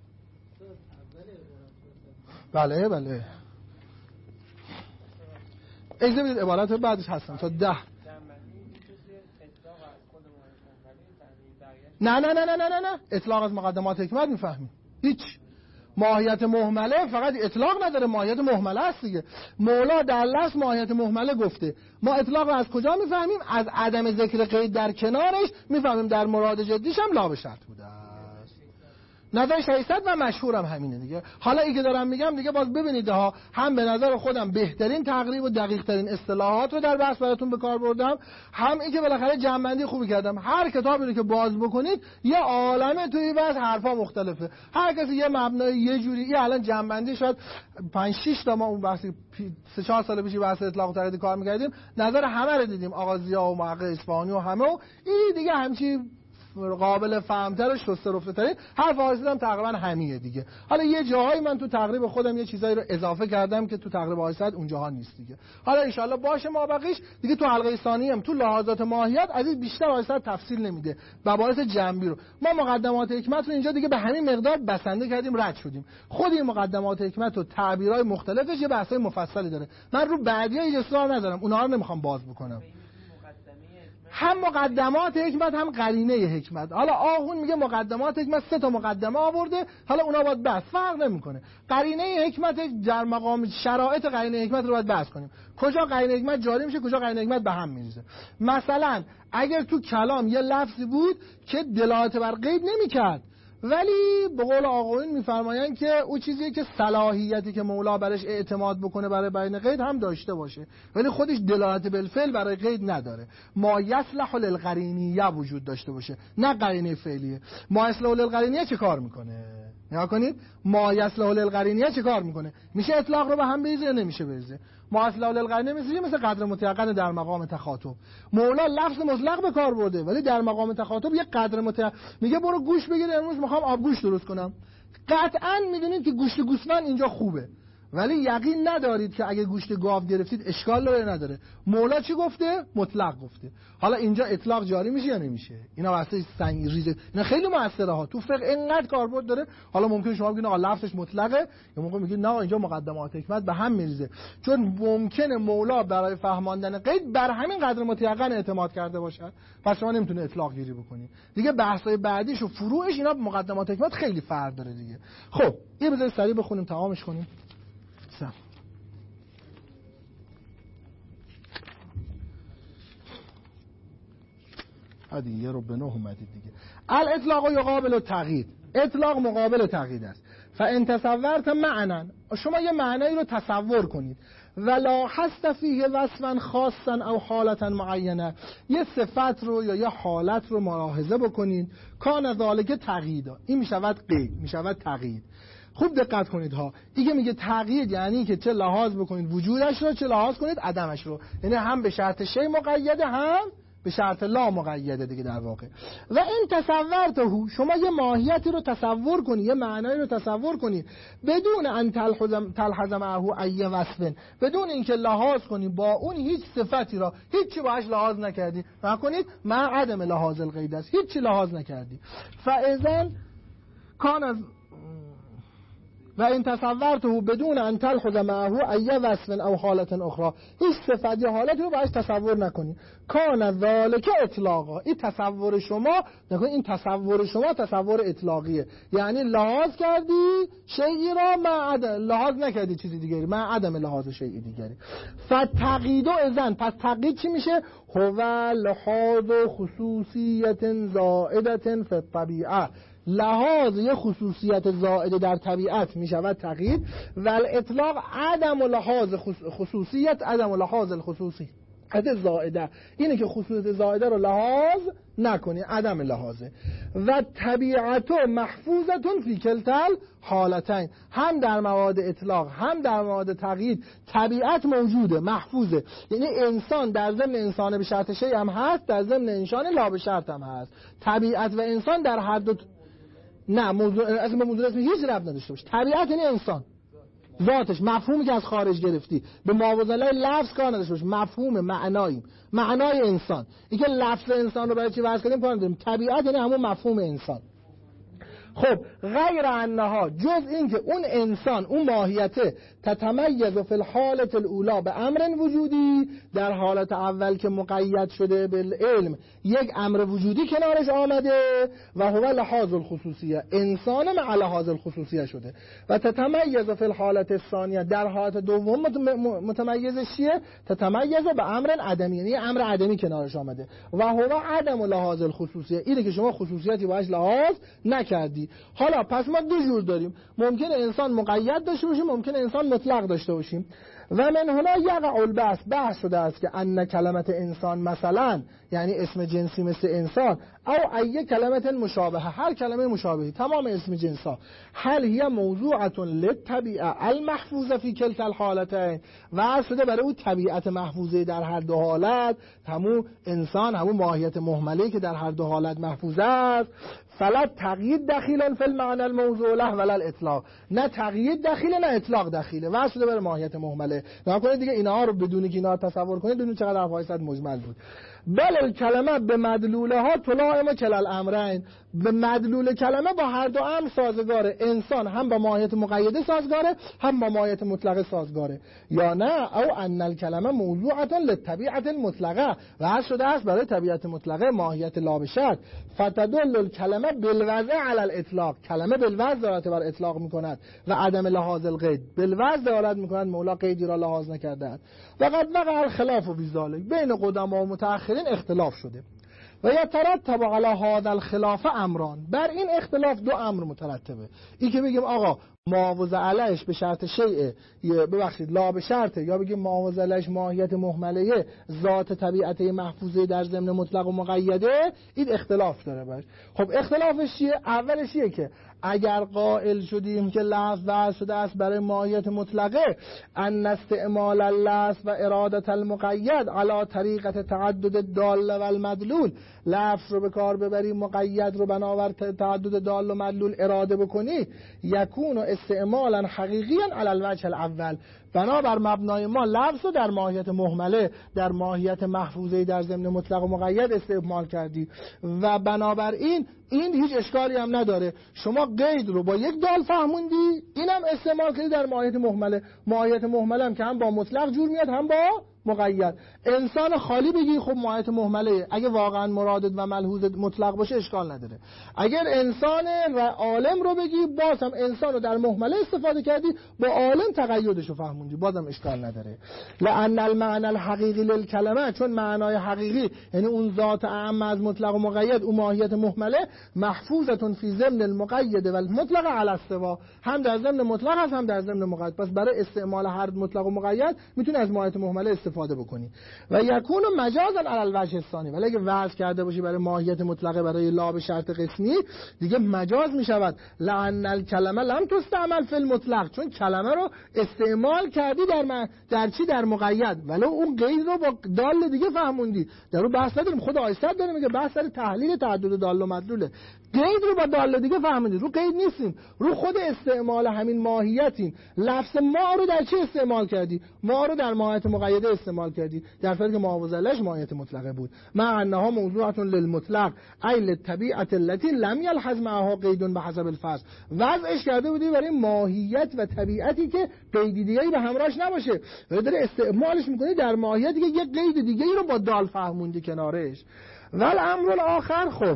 بله اجازه بدید عبارت بعدش هستم تا 10. نه اطلاق از مقدمات حکمت میفهمیم. هیچ ماهیت مهمله فقط اطلاق نداره، ماهیت مهمله است دیگه. مولا در لفظ ماهیت مهمله گفته. ما اطلاق رو از کجا میفهمیم؟ از عدم ذکر قید در کنارش میفهمیم در مراد جدیش هم لا به شرط بوده است. نظر 600 و مشهورم همینه دیگه. حالا این که دارم میگم دیگه باز ببینید ها، هم به نظر خودم بهترین تقریب و دقیق ترین اصطلاحات رو در بحث براتون به کار بردم، هم این که بالاخره جمع‌بندی خوبی کردم. هر کتابی رو که باز بکنید یه عالمه توی بحث حرفا مختلفه، هر کسی یه مبنای یه جوری. این الان جمع‌بندی شاید 5-6 تا ما اون بحث 3-4 سال پیش بحث اطلاق و تقیید کار می‌کردیم، نظر همه رو دیدیم، آقا ضیا و محقق اصفهانی و همه، و این دیگه همچی قابل فهمتر و شسته رفته ترین حرف هم تقریبا همیه دیگه. حالا یه جاهایی من تو تقریب خودم یه چیزایی رو اضافه کردم که تو تقریب آیسد اونجاها نیست دیگه. حالا ان شاءالله باشه ما بقیش دیگه تو حلقه ثانی هم تو لحاظات ماهیت از این بیشتر آیسد تفصیل نمیده، مباحث جنبی رو. ما مقدمات حکمت رو اینجا دیگه به همین مقدار بسنده کردیم، رد شدیم. خود این مقدمات حکمت و تعبیرهای مختلفش یه بحثای مفصلی داره. من رو بعدی‌ها اصرار ندارم، اونها رو نمیخوام باز بکنم. هم مقدمات حکمت هم قرینه حکمت. حالا آخون میگه مقدمات حکمت 3 تا مقدمه آورده، حالا اونا باید بحث، فرق نمیکنه. قرینه حکمت در مقام شرایط قرینه حکمت رو باید بحث کنیم، کجا قرینه حکمت جاری میشه، کجا قرینه حکمت به هم میریزه. مثلا اگر تو کلام یه لفظی بود که دلالت بر قید نمیکرد، ولی به قول آقایون میفرمایند که او چیزیه که صلاحیتی که مولا برش اعتماد بکنه برای بیان قید هم داشته باشه، ولی خودش دلالت بالفعل برای قید نداره. ما یصلح للقرینیه وجود داشته باشه، نه قرینه فعلیه. ما یصلح للقرینیه چه کار میکنه؟ نگاه کنید، ما یصلح للقرینیه چه کار میکنه؟ میشه اطلاق رو به هم بریزه یا نمیشه بریزه؟ ما اصلا للقرینه مثل قدر متیقن در مقام تخاطب. مولا لفظ مطلق به کار برده، ولی در مقام تخاطب یه قدر متیقن میگه برو گوش بگیر، امروز میخوام آبگوشت درست کنم. قطعاً میدونید که گوشت گوسفند اینجا خوبه، ولی یقین ندارید که اگه گوشت گاو گرفتید اشکال داره نداره. مولا چی گفته؟ مطلق گفته. حالا اینجا اطلاق جاری میشه یا نمیشه؟ اینا واسه سنگ ریزه، اینا خیلی موثره ها، تو فقه اینقدر کاربرد داره. حالا ممکن شما بگید آقا لفظش مطلقه، یا موقع میگید نه اینجا مقدمات حکمت به هم میریزه، چون ممکنه مولا برای فهماندن قید بر همین قدر متیقن اعتماد کرده باشه، پس شما نمیتونه اطلاق گیری بکنید دیگه. بحث‌های بعدیش و فروعش اینا مقدمات حکمت خیلی فرق داره دیگه. خب یه بذارید سریع بخونیم تمامش کنیم. هدی یه رو به 9 اومدید دیگه. الاطلاق یقابل التقیید، اطلاق مقابل تقیید است. فان تصورت معنا، شما یه معنی رو تصور کنید، ولا حس فیه وصفا خاصا او حالتا معینه، یه صفت رو یا یه حالت رو ملاحظه بکنید، کان ذالک تقییدا، این میشود قید، میشود تقیید. خوب دقت کنید ها، دیگه میگه تقیید یعنی که چه لحاظ بکنید وجودش رو، چه لحاظ کنید عدمش رو، یعنی هم به شرط شی مقیده هم به شرط لا مقیده دیگه در واقع. و این تصورته، شما یه ماهیتی رو تصور کنی، یه معنایی رو تصور کنی، بدون ان تلحظ معه ای وصف، بدون اینکه لحاظ کنی با اون هیچ صفتی را، هیچی باهاش لحاظ نکردی، نکنید مع عدم لحاظ القید است، هیچی لحاظ نکردی. فاذا کان و این تصورته بدون ان تلحظ معه ای وصف او حالت اخرى، هیچ صفت یا حالتی رو باهاش تصور نکنی، کان ذالک اطلاقا، این تصور شما نکنید، این تصور شما تصور اطلاقیه، یعنی لحاظ کردی شیئی را مع عدم، لحاظ نکردی چیزی دیگری مع عدم لحاظ شیئی دیگری. فتقید اذن، پس تقیید چی میشه؟ هو لحاظ خصوصیت زائدت فی الطبیعه، لحاظ یه خصوصیت زائده در طبیعت می شود تقیید. و الاطلاق عدم لحاظ خصوصیت، عدم لحاظ الخصوصی زائده، اینه که خصوصیت زائده رو لحاظ نکنی، عدم لحاظه. و طبیعت محفوظتون فی کلتل حالتین، هم در مواد اطلاق هم در مواد تقیید طبیعت موجوده، محفوظه، یعنی انسان در ضمن انسان به شرط شی هم هست، در ضمن انسان لا به شرط هم هست. طبیعت و انسان در هر دو نه موضوع اصلا به موضوع اسم هیچ ربط نداشته باشه. طبیعت یعنی انسان ذاتش، مفهومی که از خارج گرفتی به موازنه لفظ کار نداشته باشه، مفهوم معنای انسان، این که لفظ انسان رو برای چی وضع کردیم کار نداریم. طبیعت یعنی همون مفهوم انسان. خب غیر انها، جز این که اون انسان، اون ماهیته تتمیز فی الحالت الاولا به امر وجودی، در حالت اول که مقید شده بالعلم یک امر وجودی کنارش آمده، و هو لحاظ الخصوصیه، انسان مع لحاظ الخصوصیه شده. و تتمیز فی الحالت الثانیه، در حالت دوم متمیزش چیه؟ تتمیز به امر عدمی، یعنی امر عدمی کنارش آمده، و هو عدم لحاظ الخصوصیه، اینه که شما خصوصیتی باهاش لحاظ نکردی. حالا پس ما دو جور داریم، ممکنه انسان مقید داشته باشیم، ممکنه انسان مطلق داشته باشیم. و من هنا یقع البحث شده است که ان کلمت انسان مثلا، یعنی اسم جنسی مثل انسان، او ای کلمت مشابهه، هر کلمه مشابهی، تمام اسم جنسا، هل هی موضوعه للطبیعه المحفوظه فی کلتا الحالتین، و شده برای اون طبیعت محفوظه در هر دو حالت، همون انسان، همون ماهیت مهمله که در هر دو حالت محفوظه است. فلا تقیید دخیلا فی المعنى الموضوع له ولا الاطلاق، نه تقیید دخیله نه اطلاق دخیله، و شده برای ماهیت مهمله. نگاه کنید دیگه اینها رو بدون که اینا تصور کنید، بدون چقدر حرفای صد مجمل بود. بل کلمه به مدلوله ها تلائم کل الامرین، به مدلول کلمه با هر دو امر سازگاره. انسان هم با ماهیت مقیده سازگاره هم با ماهیت مطلقه سازگاره. یا نه او ان الکلمه موضوعه للطبیعه المطلقه، و شده است برای طبیعت مطلقه ماهیت لا بشرط. فتدل الکلمه بالوضع علی الاطلاق، کلمه بالوضع دلالت بر اطلاق میکند و عدم لحاظ القید، بالوضع دلالت میکند مولا قیدی را لحاظ نکرده است. وقد وقع الخلاف فی ذلک، بین قدما و متأخرین اختلاف شده. و یترتب علی هذا الخلاف امران، بر این اختلاف دو امر مترتبه. این که بگیم آقا معاوضه علیش به شرط شیء، ببخشید لا به شرطه، یا بگیم معاوضه علیش ماهیت مهمله ذات طبیعت محفوظه در ضمن مطلق و مقیده، این اختلاف داره باش. خب اختلافش چیه؟ اولش چیه که اگر قائل شدیم که لفظ وضع شده است برای ماهیت مطلقه، ان استعمال اللفظ و اراده المقید علی طریقه تعدد دال و المدلول، لفظ رو به کار ببری مقید رو بنابر تعدد دال و مدلول اراده بکنی، یکون استعمالا حقیقیا علی الوجه الاول، بنابر مبنای ما لفظ رو در ماهیت مهمله، در ماهیت محفوظه در ضمن مطلق و مقید استعمال کردی و بنابراین این هیچ اشکالی هم نداره. شما قید رو با یک دال فهموندی، اینم استعمال کردی در ماهیت مهمله. ماهیت مهمله هم که هم با مطلق جور میاد هم با مقید. انسان خالی بگی خب ماهیت مهمله، اگه واقعا مرادت و ملحوظت مطلق باشه اشکال نداره. اگر انسان عالم رو بگی باز هم انسان رو در مهمله استفاده کردی، با عالم تقیدش رو فهموندی، بازم اشکال نداره. لأن المعنى الحقیقی للکلمه، چون معنای حقیقی یعنی اون ذات اعم از مطلق و مقید، اون ماهیت مهمله محفوظتون فی ضمن المقید و المطلق علی السوا، هم در ضمن مطلق هست هم در ضمن مقید. پس برای استعمال هر مطلق و مقید میتونی از ماهیت مهمله استفاده بکنی. و یکون مجازا علی الوجه الثانی، ولی اگه وضع کرده باشی برای ماهیت مطلقه برای لا به شرط قسمی، دیگه مجاز میشود. لأن الکلمه لم تستعمل فی المطلق، چون کلمه رو استعمال کردی در چی؟ در مقید، ولی اون قید رو با دال دیگه فهموندی. در رو بحث نداریم، خود آیسد داره میگه بحث سر تحلیل تعدد دال و مدلوله. قید رو با دال دیگه فهموندی، رو قید نیستیم، رو خود استعمال همین ماهیتیم. لفظ ما رو در چی استعمال کردی؟ ما رو در ماهیت مقیده استعمال کردی، در حالی که معاوضه لش ماهیت مطلقه بود. مع انها موضوعه للمطلق ای للطبیعه التي لم یلحظ معها قید بحسب الفصل، وضعش کرده بودی برای ماهیت و طبیعتی که قید دیگه‌ای به همراهش نباشه، ولی داره استعمالش میکنی در ماهیتی که یک قید دیگه‌ای رو با دال فهموندی کنارش. ول امر الاخر، خب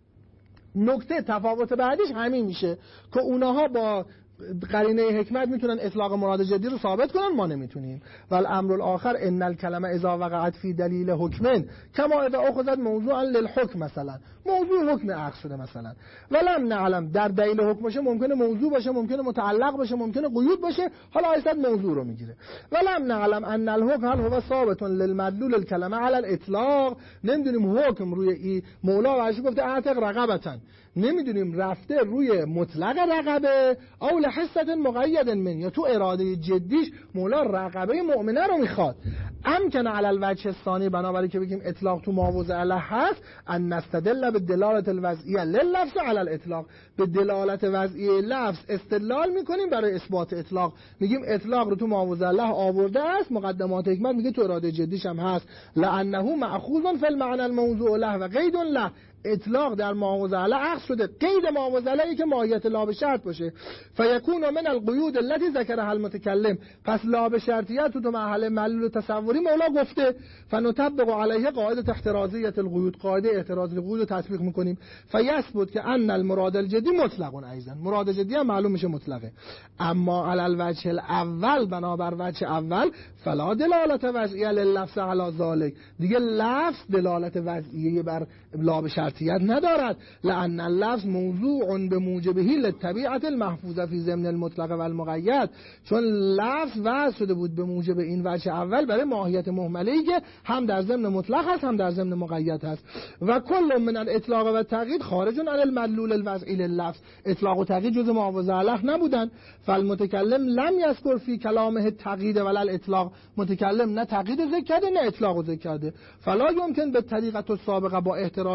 نکته تفاوت بعدیش همین میشه که اونها با قرینه حکمت میتونن اطلاق مراد جدی رو ثابت کنن، ما نمیتونیم. ول امر الاخر ان الکلمه اذا وقعت فی دلیل حکم کما اذا اخذت موضوعا للحکم، مثلا موضوع حکم اخذ شده مثلا، ولم نعلم در دلیل حکم باشه، ممکنه موضوع باشه، ممکنه متعلق باشه، ممکنه قیود باشه، حالا ایسد موضوع رو میگیره. ولم نعلم ان الحکم هل هو ثابت للمدلول الکلمه علی الاطلاق، نمیدونیم حکم روی این مولا ورش گفته اعتق رقبتن، نمیدونیم رفته روی مطلق رقبه او لحظت مقید من، یا تو اراده جدیش مولا رقبه مؤمنه رو میخواد. امکن علی الوجه الثانی، بنابراین که بگیم اطلاق تو معاوضه علیه هست، ان نستدل بالدلاله الوضعیه لللفظ علی الاطلاق، به دلالت وضعیه لفظ استدلال میکنیم برای اثبات اطلاق. میگیم اطلاق رو تو معاوضه علیه آورده است، مقدمات حکمت میگه تو اراده جدیش هم هست. لانه مأخوذ فی المعنى الموضوع له و قید له، اطلاق در معاوضه علیه اخذ شده، قید معاوضه علیه که ماهیت لا به شرط باشه. فیکون من القیود التي ذکرها المتکلم، پس لا به شرطیت تو محل معلول تصوری مولا گفته، فنطبق علیه قاعده احترازیه القیود، قاعده احتراز القیود رو تطبیق میکنیم. فیثبت که ان المراد الجدی مطلق ایضا، مراد جدی هم معلوم میشه مطلقه. اما علی الوجه الاول، بنابر وجه اول، فلا دلالت وضعیه لللفظ علی ذلک، دیگه لفظ دلالت وضعیه بر لا به شرطیت ندارد. لأن اللفظ موضوع بموجبه للطبیعه المحفوظه فی ضمن المطلق و المقید، چون لفظ وضع شده بود به موجب این وجه اول برای ماهیت مهمله‌ای که هم در ضمن مطلق هست هم در ضمن مقید هست. و کل من الاطلاق و تقیید خارج عن المدلول الوضعی لللفظ، اطلاق و تقیید جز معاوضه علیه نبودن. فالمتکلم لم یذکر فی کلامه التقیید ولا الاطلاق، متکلم نه تقیید ذکر کرده نه اطلاق ذکر کرده. فلا یمکن به طریقه السابقه با احترازات قیود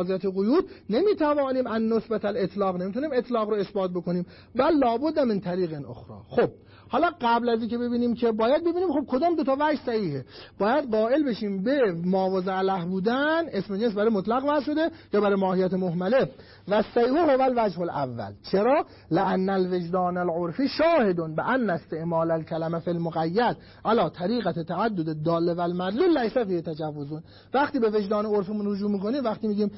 القیود نمیتوانیم ان نثبت الاطلاق، نمیتونیم اطلاق رو اثبات بکنیم، بل لابد من طریق اخرى. خب حالا قبل از اینکه ببینیم که باید ببینیم خب کدام دو تا وجه صحیحه، باید قائل بشیم به ما و له بودن اسم جنس برای مطلق وضع شده یا برای ماهیت مهمله. و صحیح هو الوجه الاول. چرا؟ لان الوجدان العرفی شاهد بان استعمال الكلمه فی المقید علی طریقه تعدد الدال و المدلول لیس فیه تجوز. وقتی به وجدان عرفمون رجوع میکنیم، وقتی میگیم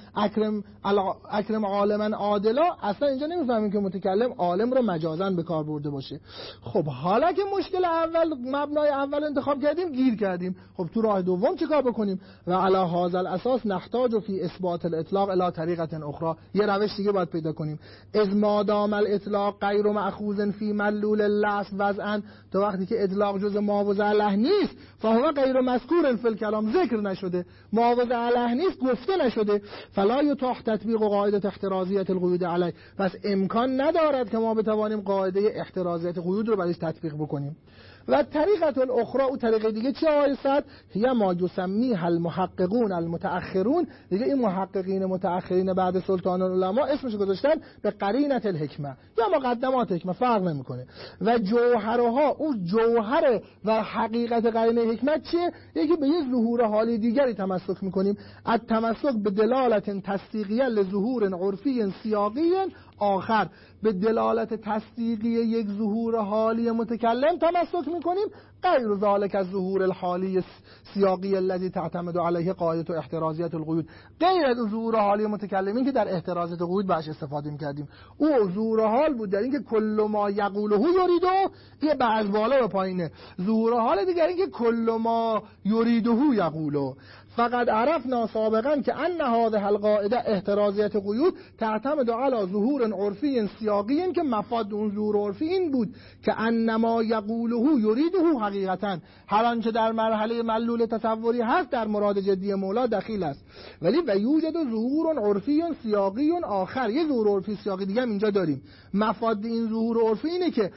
اکرم عالما عادلا، اصلا اینجا نمیفهمیم که متکلم عالم رو مجازاً به کار برده باشه. خب حالا که مشکل اول، مبنای اول انتخاب کردیم، گیر کردیم، خب تو راه دوم چیکار بکنیم؟ و علی هذا الاساس نحتاج فی اثبات الاطلاق الی طریقه اخرى. یه روش دیگه باید پیدا کنیم. اذ ما دام الاطلاق غیر مأخوذ فی ملول اللفظ وضعا، تو وقتی که اطلاق جز ما و له نیست، فهو غیر مذکور فی الکلام، ذکر نشده، ما و له نیست، گفته نشده، فلا یتاح تطبیق قاعده احترازیت القیود علیه، پس امکان ندارد که ما بتوانیم قاعده احترازیت قیود رو برایش تطبیق بکنیم. و طریقه الاخرى، او طریقه دیگه چه آیست؟ هی ما یسمیها المحققون المتأخرون. دیگه این محققین متأخرین بعد سلطان العلماء اسمش گذاشتن به قرینه الحکمه یا مقدمات حکمه، فرق نمیکنه. و جوهرها، او جوهر و حقیقت قرینه حکمت چیه؟ یکی به یه ظهور حالی دیگری تمسک میکنیم، التمسک به دلالت تصدیقیه لظهور عرفی سیاقی آخر، به دلالت تصدیقی یک ظهور حالی متکلم تمسک میکنیم، غیر ذالک از ظهور الحالی سیاقی الذی تعتمد علیه قاعده احترازیت القیود، غیر از ظهور حالی متکلمین که در احترازیت القیود باش استفاده میکردیم. او ظهور حال بود در اینکه کل ما یقوله یریدو، یه بعض بالا و پایینه. ظهور حال دیگر اینکه کل ما یریدو یقولو. فقط عرفنا سابقا که ان هذه القاعده احترازیت قیود تعتمد علی ظهور عرفی سیاقی، که مفاد اون ظهور عرفی این بود که انما یقوله یریده حقیقتا، هر آنچه در مرحله ملول تصوری هست در مراد جدی مولا دخیل است. ولی و یوجد ظهور عرفی سیاقی آخر، یه ظهور عرفی سیاقی دیگه هم اینجا داریم. مفاد این ظهور عرفی اینه که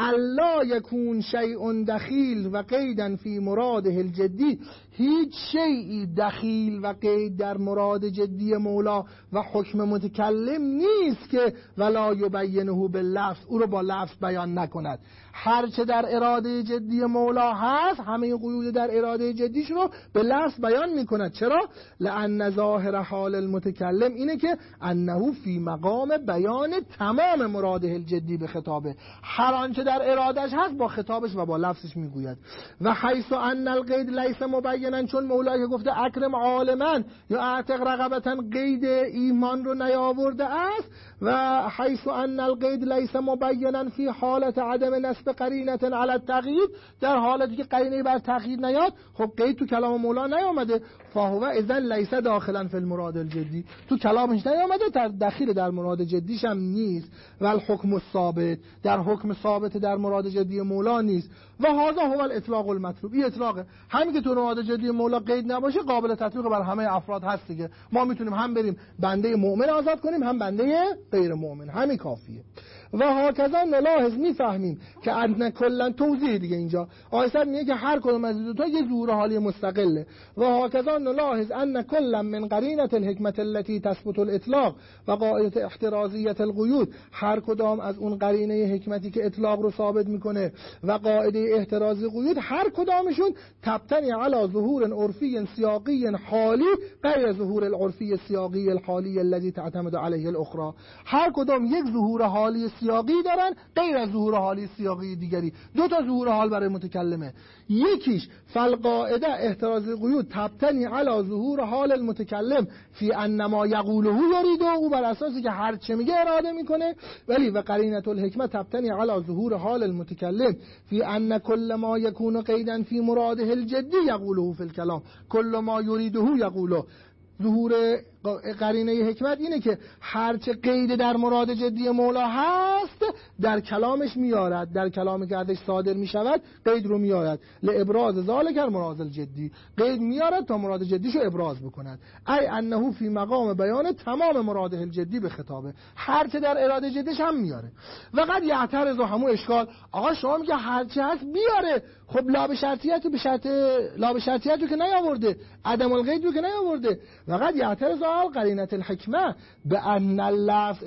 الا یکون شیء دخیل و قیدا فی مراده الجدی، هیچ شیئی دخیل و قید در مراد جدی مولا و حکم متکلم نیست که ولا یبینه باللفظ، او رو با لفظ بیان نکند. هرچه در اراده جدی مولا هست، همه قیود در اراده جدیش رو به لفظ بیان میکند. چرا؟ لأن ظاهر حال المتکلم اینه که انه فی مقام بیان تمام مراده الجدی به خطابه، هر آنچه در ارادش هست با خطابش و با لفظش میگوید. و حیث ان القید لیس مبینا، چون مولا که گفته اکرم عالما یا اعتق رقبتا، قید ایمان رو نیاورده است. و حیث ان القید لیس مبینا فی حالت عدم نسب قرینه علی التقیید، در حالتی که قرینه بر تقیید نیاد، خب قید تو کلام مولا نیامده، فهو اذن لیس داخلا فی المراد الجدی، تو کلامش نیامده، داخل در مراد جدیش هم نیست. و الحکم الثابت، در حکم ثابت در مراد جدی مولا نیست. و هذا هو الاطلاق المطلوب، این اطلاقه، همین که تو مراد جدی مولا قید نباشه قابل تطبیق بر همه افراد هست دیگه. ما میتونیم هم بریم بنده مؤمن آزاد کنیم، هم بنده غیر مؤمن، همین کافیه. و هاکذا نلاحظ، میفهمیم که ان کلا توضیح دیگه اینجا آیسر میگه که هر کدوم از دو تا یه ظهور حالی مستقله. و هاکذا نلاحظ ان کلا من قرینه الحکمت التي تثبت الاطلاق و قاعده احترازیت القیود، هر کدام از اون قرینه حکمتی که اطلاق رو ثابت میکنه و قاعده احترازی قیود، هر کدامشون تبتنی علی ظهور عرفی سیاقی حالی غیر ظهور العرفی سیاقی الحالی الذي تعتمد علیه الاخرى، هر کدام یک ظهور حالی سیاقی دارن غیر از ظهور حالی سیاقی دیگری. دو تا ظهور حال برای متکلمه، یکیش فالقاعده احترازی قیود تبتنی علی ظهور حال المتکلم فی انما یقوله یریدو، او بر اساسی که هر چه میگه اراده میکنه. ولی و قرینه الحکمت تبتنی علی ظهور حال المتکلم فی ان کل ما یکون قیدا فی مراده الجدی یقوله فی الکلام کل ما یریده یقوله. ظهور قرینه حکمت اینه که هرچه قید در مراد جدی مولا هست در کلامش میارد، در کلامی که ازش صادر میشود قید رو میارد. لابراز ذالک المراد الجدی، قید میارد تا مراد جدیشو ابراز بکند. ای انه فی مقام بیان تمام مراده الجدی به خطابه، هرچه در اراده جدیش هم میاره. و قد یعترض همون اشکال، آقا شما میگه هرچه هست بیاره، خب لا به شرطیت به شرط لا به شرطیت رو که نیاورده، عدم القید رو که نیاورده. و قد یعترض استدلال قرینه الحکمه بأن اللفظ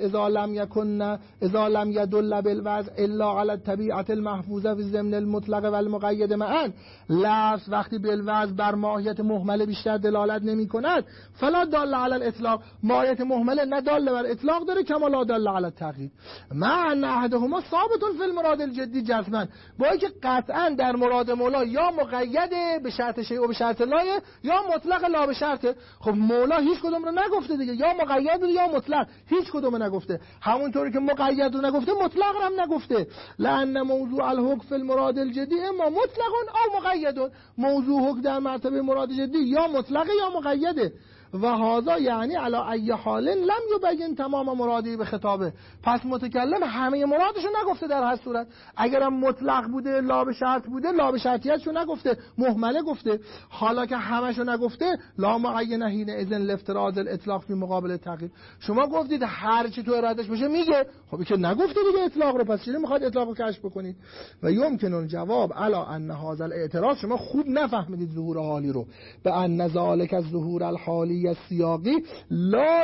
اذا لم يدل بالوضع الا على الطبیعه المحفوظه في ضمن المطلق و المقید معا، لفظ وقتی بالوضع بر ماهیت مهمله بیشتر دلالت نمی کند فلا دال علی الاطلاق، ماهیت مهمله نه دال بر اطلاق داره کما لا دال علی التقیید، مع ان احدهما ثابت فی المراد الجدی جزما، با اینکه قطعا در مراد مولا یا مقیده به شرط شیء و به شرط لا یا مطلق لا به شرطه. خب مولا هیچ کدوم رو نگفته دیگه، یا مقید یا مطلق، هیچ کدوم رو نگفته، همونطوری که مقید رو نگفته مطلق رو هم نگفته. لان موضوع الحکم فی المراد الجدی اما مطلق او مقید، موضوع حکم در مرتبه مراد جدی یا مطلق یا مقیده. و هذا یعنی علی ای حال لم یبین تمام مرادی به خطابه، پس متکلم همه مرادشو نگفته در هر صورت، اگرم مطلق بوده لا به شرط بوده لا به شرطیتشو نگفته، مهمله گفته، حالا که همشو نگفته لا معین حین اذن لافتراض الاطلاق فی مقابل تقیید. شما گفتید هر چی تو ارادش باشه میگه، خب که نگفته دیگه اطلاق رو، پس چرا میخواد اطلاق رو کشف بکنید؟ و یمکن الجواب علی ان هذا الاعتراض، شما خوب نفهمیدید ظهور حالی رو، به ان ذلک الظهور الحالی السیاقی لا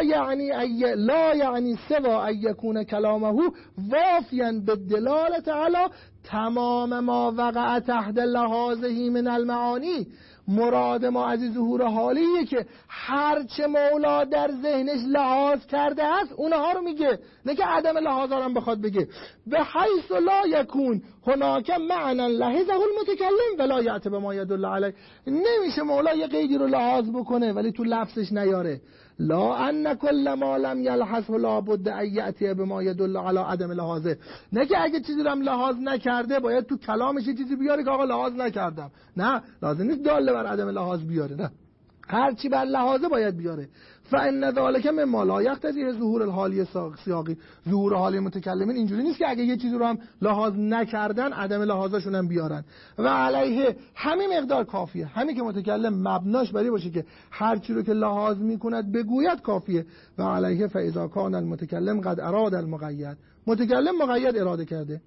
یعنی سوا ان یکون کلامه وافیا بالدلاله علی تمام ما وقع تحت لحاظه من المعانی. مراد ما از ظهور حالیه که هرچه مولا در ذهنش لحاظ کرده است اونها رو میگه، نه که عدم لحاظ هم بخواد بگه. به حیث لا یکون هناک معنا لحظه المتکلم ولا یأتی بما یدل علیه، نمیشه مولا یه قیدی رو لحاظ بکنه ولی تو لفظش نیاره. لا ان کل ما لم یلحظ لا بد ان یأتی بما یدل علی عدم لحاظه، نه که اگه چیزی رو هم لحاظ نکرده باید تو کلامش یه چیزی بیاره که آقا لحاظ نکردم، نه لازم نیست داله بر عدم لحاظ بیاره، نه هر چی بر لحاظه باید بیاره. فان ذلک مما لا یقتضی ظهور الحالی سیاقی، ظهور حالی متکلمین اینجوری نیست که اگه یه چیزی رو هم لحاظ نکردن عدم لحاظشون هم بیارن. و علیه همین مقدار کافیه، همین که متکلم مبناش بری باشه که هر چی رو که لحاظ میکند بگوید کافیه. و علیه فاذا کان المتکلم قد اراد المقید، متکلم مقید اراده کرده،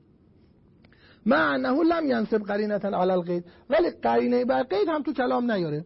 مع انه لم ينسب قرینه علی القید، ولی قرینه بر قید هم تو کلام نیاره.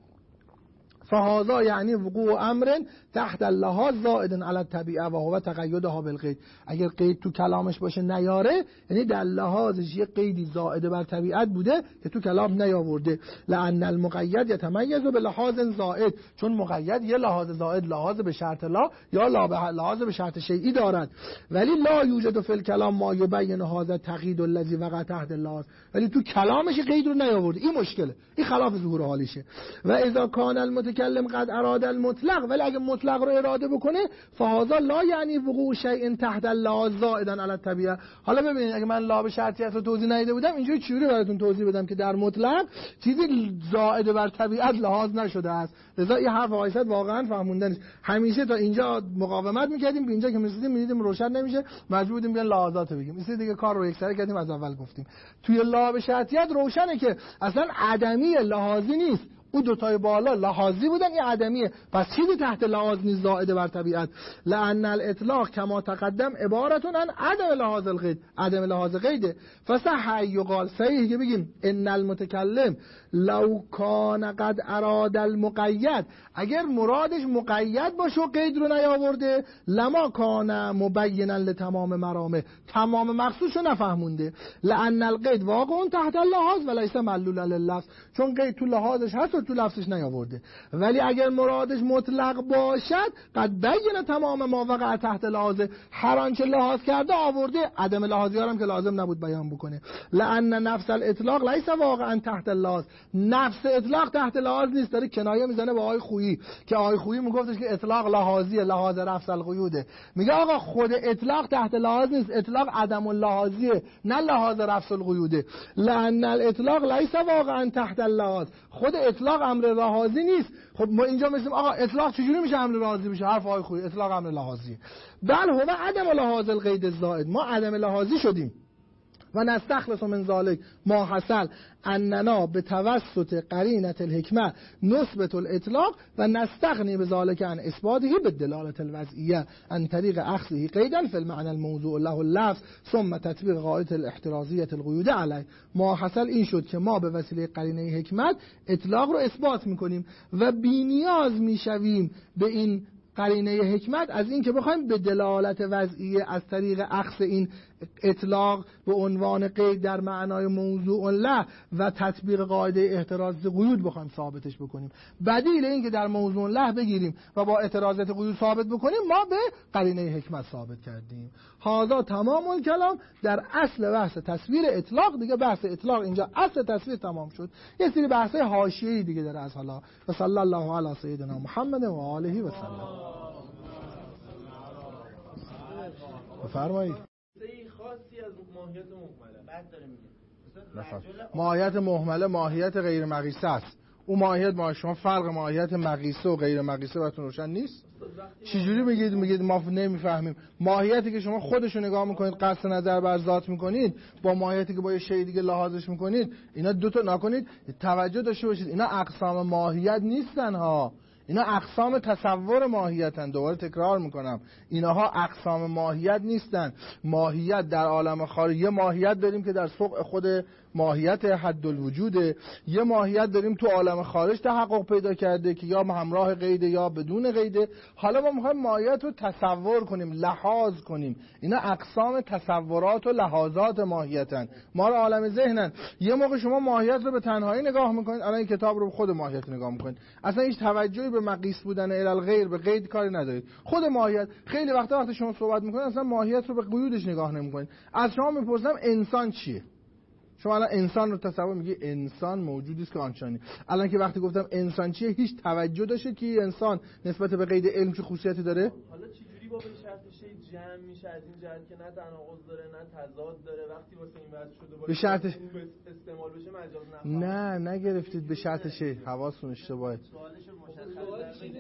فهذا یعنی وقوع امر تحت اللحاظ زائد علی الطبیعه و هو تقیدها بالقید. اگر قید تو کلامش باشه نیاره، یعنی در لحاظش یه قیدی زائد بر طبیعت بوده که تو کلام نیاورده. لان المقید یتمیز بلحاظ زائد، چون مقید یه لحاظ زائد لحاظ به شرط لا یا لحاظ به شرط شیئی دارد، ولی لا یوجد فی الکلام ما یبین هذا تقیید الذی وقع تحت اللحاظ، ولی تو کلامش قید رو نیاورده. این مشکله، این خلاف ظهور حالیشه. و اذا کان المتکلم قد اراد المطلق، ولی اگه مطلق رو اراده بکنه فهذا لا یعنی وقوع شیء تحت اللحاظ زائدا علی الطبیعه. حالا ببینید اگه من لا به شرطیت رو توضیح ندیده بودم اینجوری چجوری براتون توضیح بدم که در مطلق چیزی زائد بر طبیعت لحاظ نشده است. لذا این حرف آقای سعد واقعا فهموندن نیست. همیشه تا اینجا مقاومت میکردیم، به اینجا که میرسیدیم میدیدیم روشن نمیشه، مجبور بودیم بیان لحاظات بگیم. این دیگه کار رو یکسره کردیم، از اول گفتیم توی لا به شرطیت روشنه که اصلا عدمی لحاظی نیست، او دوتای بالا لحاظی بودن، این عدمیه، پس چیزی تحت لحاظ نیست زائد بر طبیعت. لان الاطلاق کما تقدم عبارتون عن عدم لحاظ القید، عدم لحاظ قیده. فصح یقال، صحیح که بگیم ان المتکلم لو کان قد اراد المقید، اگر مرادش مقید باشه و قید رو نیاورده، لما کان مبینا لتمام مرامه، تمام مقصودشو نفهمونده. لان القید واقع تحت اللحاظ ولیس معلول لللفظ، چون قید تو لحاظش هست و تو لفظش نیاورده. ولی اگر مرادش مطلق باشد قد بین تمام ما وقع تحت لحاظ، هر آنچه لحاظ کرده آورده، عدم لحاظی هم که لازم نبود بیان بکنه. لان نفس الاطلاق لیس واقعا تحت اللحاظ، نفس اطلاق تحت لحاظ نیست. داره کنایه میزنه با آقای خویی که آقای خویی میگفتش که اطلاق لحاظیه، لحاظ رفع القیوده. میگه آقا خود اطلاق تحت لحاظ نیست، اطلاق عدم اللحاظیه نه لحاظ رفع القیوده. لان الاطلاق لیس واقعا تحت اللحاظ، خود اطلاق امر لحاظی نیست. خب ما اینجا میگیم آقا اطلاق چجوری میشه امر لحاظی بشه؟ حرف آقای خویی اطلاق امر لحاظیه. بل هو عدم لحاظ القید الزائد، ما عدم لحاظی شدیم. و نستخلص من ذلك ما حصل اننا به توسط قرینه الحکمه نثبت الاطلاق و نستغنی بذلك عن اثباته بالدلاله الوضعیه عن طریق اخذه قیدا فی المعنى الموضوع له اللفظ ثم تطبیق قاعده الاحترازیه القیود علیه. ما حصل این شد که ما به وسیله قرینه حکمت اطلاق رو اثبات میکنیم و بی نیاز میشویم به این قرینه حکمت از این که بخوایم به دلالت وضعیه از طریق اخذ این اطلاق به عنوان قید در معنای موضوع له و تطبیق قاعده احتراز قیود بخوایم ثابتش بکنیم. بدیل این که در موضوع له بگیریم و با اعتراضات قیود ثابت بکنیم، ما به قرینه حکمت ثابت کردیم. هذا تمام الکلام در اصل بحث تصویر اطلاق. دیگه بحث اطلاق اینجا اصل تصویر تمام شد. یه سری بحث حاشیه‌ای دیگه داره از حالا. و صلی الله علی سیدنا محمد و آله و سلم. بفرمایید. خاصی از ماهیت مهمله بعد داره میگه ماهیت مهمله ماهیت غیر مقیسه است. اون ماهیت شما فرق ماهیت مقیسه و غیر مقیسه براتون روشن نیست؟ چجوری میگید ما نمیفهمیم؟ ماهیتی که شما خودشو نگاه میکنید قصد نظر بر ذات میکنید با ماهیتی که با یه شی دیگه لحاظش میکنید، اینا دو تا نکنید. توجه داشته باشید اینا اقسام ماهیت نیستن ها، اینا اقسام تصور ماهیتن. دوباره تکرار میکنم، اینها اقسام ماهیت نیستن. ماهیت در عالم خارج یه ماهیت داریم که در سوق خود ماهیت حد الوجوده، یه ماهیت داریم تو عالم خارج تحقق پیدا کرده که یا همراه قیده یا بدون قیده. حالا ما میخوایم ماهیت رو تصور کنیم، لحاظ کنیم. اینا اقسام تصورات و لحاظات ماهیتن. ما رو عالم ذهنن. یه موقع شما ماهیت رو به تنهایی نگاه میکنید، الان این کتاب رو به خود ماهیت نگاه میکنید، اصلا هیچ توجهی به مقیس بودن الالغیر به قید کاری ندارید. خود ماهیت خیلی وقتا شما صحبت میکنید اصلا ماهیت رو به قیودش نگاه نمیکنید. از شما میپرسم انسان چیه؟ شما الان انسان رو تصور میگی انسان موجودی است که آنچانی. الان که وقتی گفتم انسان چیه هیچ توجه داشته که انسان نسبت به قید علم چه خصوصیتی داره؟ حالا چجوری با به شرط شی جمع میشه از این جهت که نه تناقض داره نه تضاد داره وقتی واسه این وضع شده باشه به شرط استعمال بشه مجاز نگرفتید به شرط شی. حواستون اشتباهه. سوالش مشخص دیگه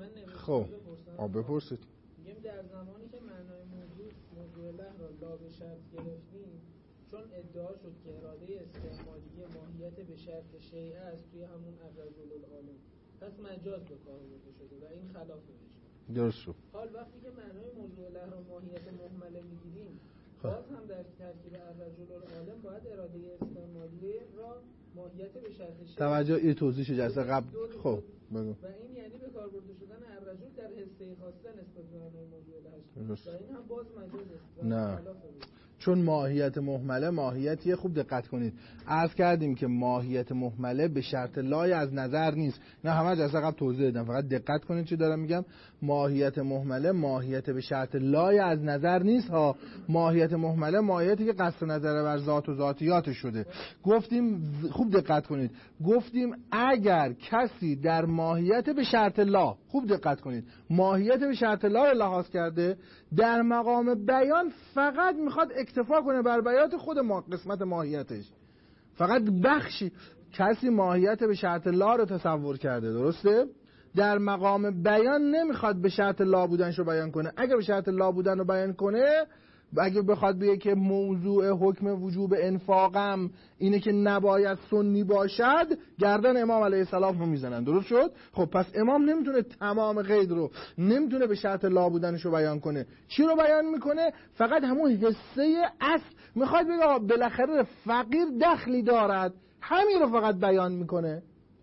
خب بپرسید. میگم در زمانی که معنای موضوع له را لا به شرط گرفتیم، چون ادعا شد که اراده استعمالی ماهیت به شرط شیء است توی همون الرجل العالم، پس مجاز به کار برده شده و این خلاف اجماع. درست شد. حال وقتی که معنای موضوع له را ماهیت مهمله میگیریم، باز هم در ترکیب الرجل العالم باید اراده استعمالی را ماهیت به شرط شیء توجه این توضیحش جلسه قبل. خب بگو. و این یعنی به کار برده شدن الرجل در حصه خاصه نسبت به معنای موضوع له است. و این هم باز مجاز است. نه، چون ماهیت مهمله ماهیتیه. خوب دقت کنید، عرض کردیم که ماهیت مهمله به شرط لای از نظر نیست. نه همه جلسه قبل توضیح دادم، فقط دقت کنید چی دارم میگم. ماهیت مهمله ماهیت به شرط لای از نظر نیست ها. ماهیت مهمله ماهیتی که قصد نظر بر ذات و ذاتیات شده. گفتیم خوب دقت کنید، گفتیم اگر کسی در ماهیت به شرط لا، خوب دقت کنید، ماهیت به شرط لا رو لحاظ کرده، در مقام بیان فقط میخواد اکتفا کنه بر بیات خود قسمت ماهیتش، فقط بخشی. کسی ماهیت به شرط لا رو تصور کرده، درسته؟ در مقام بیان نمیخواد به شرط لا بودنش رو بیان کنه. اگه به شرط لا بودن رو بیان کنه، اگه بخواد بگه که موضوع حکم وجوب انفاقم اینه که نباید سنی باشد، گردن امام علیه السلام رو میزنن. درست شد؟ خب پس امام نمیتونه تمام قید رو، نمیتونه به شرط لا بودنش رو بیان کنه. چی رو بیان میکنه؟ فقط همون حصه اصل. میخواد بگه بالاخره فقیر دخلی دارد، همین رو فقط بیان میکنه.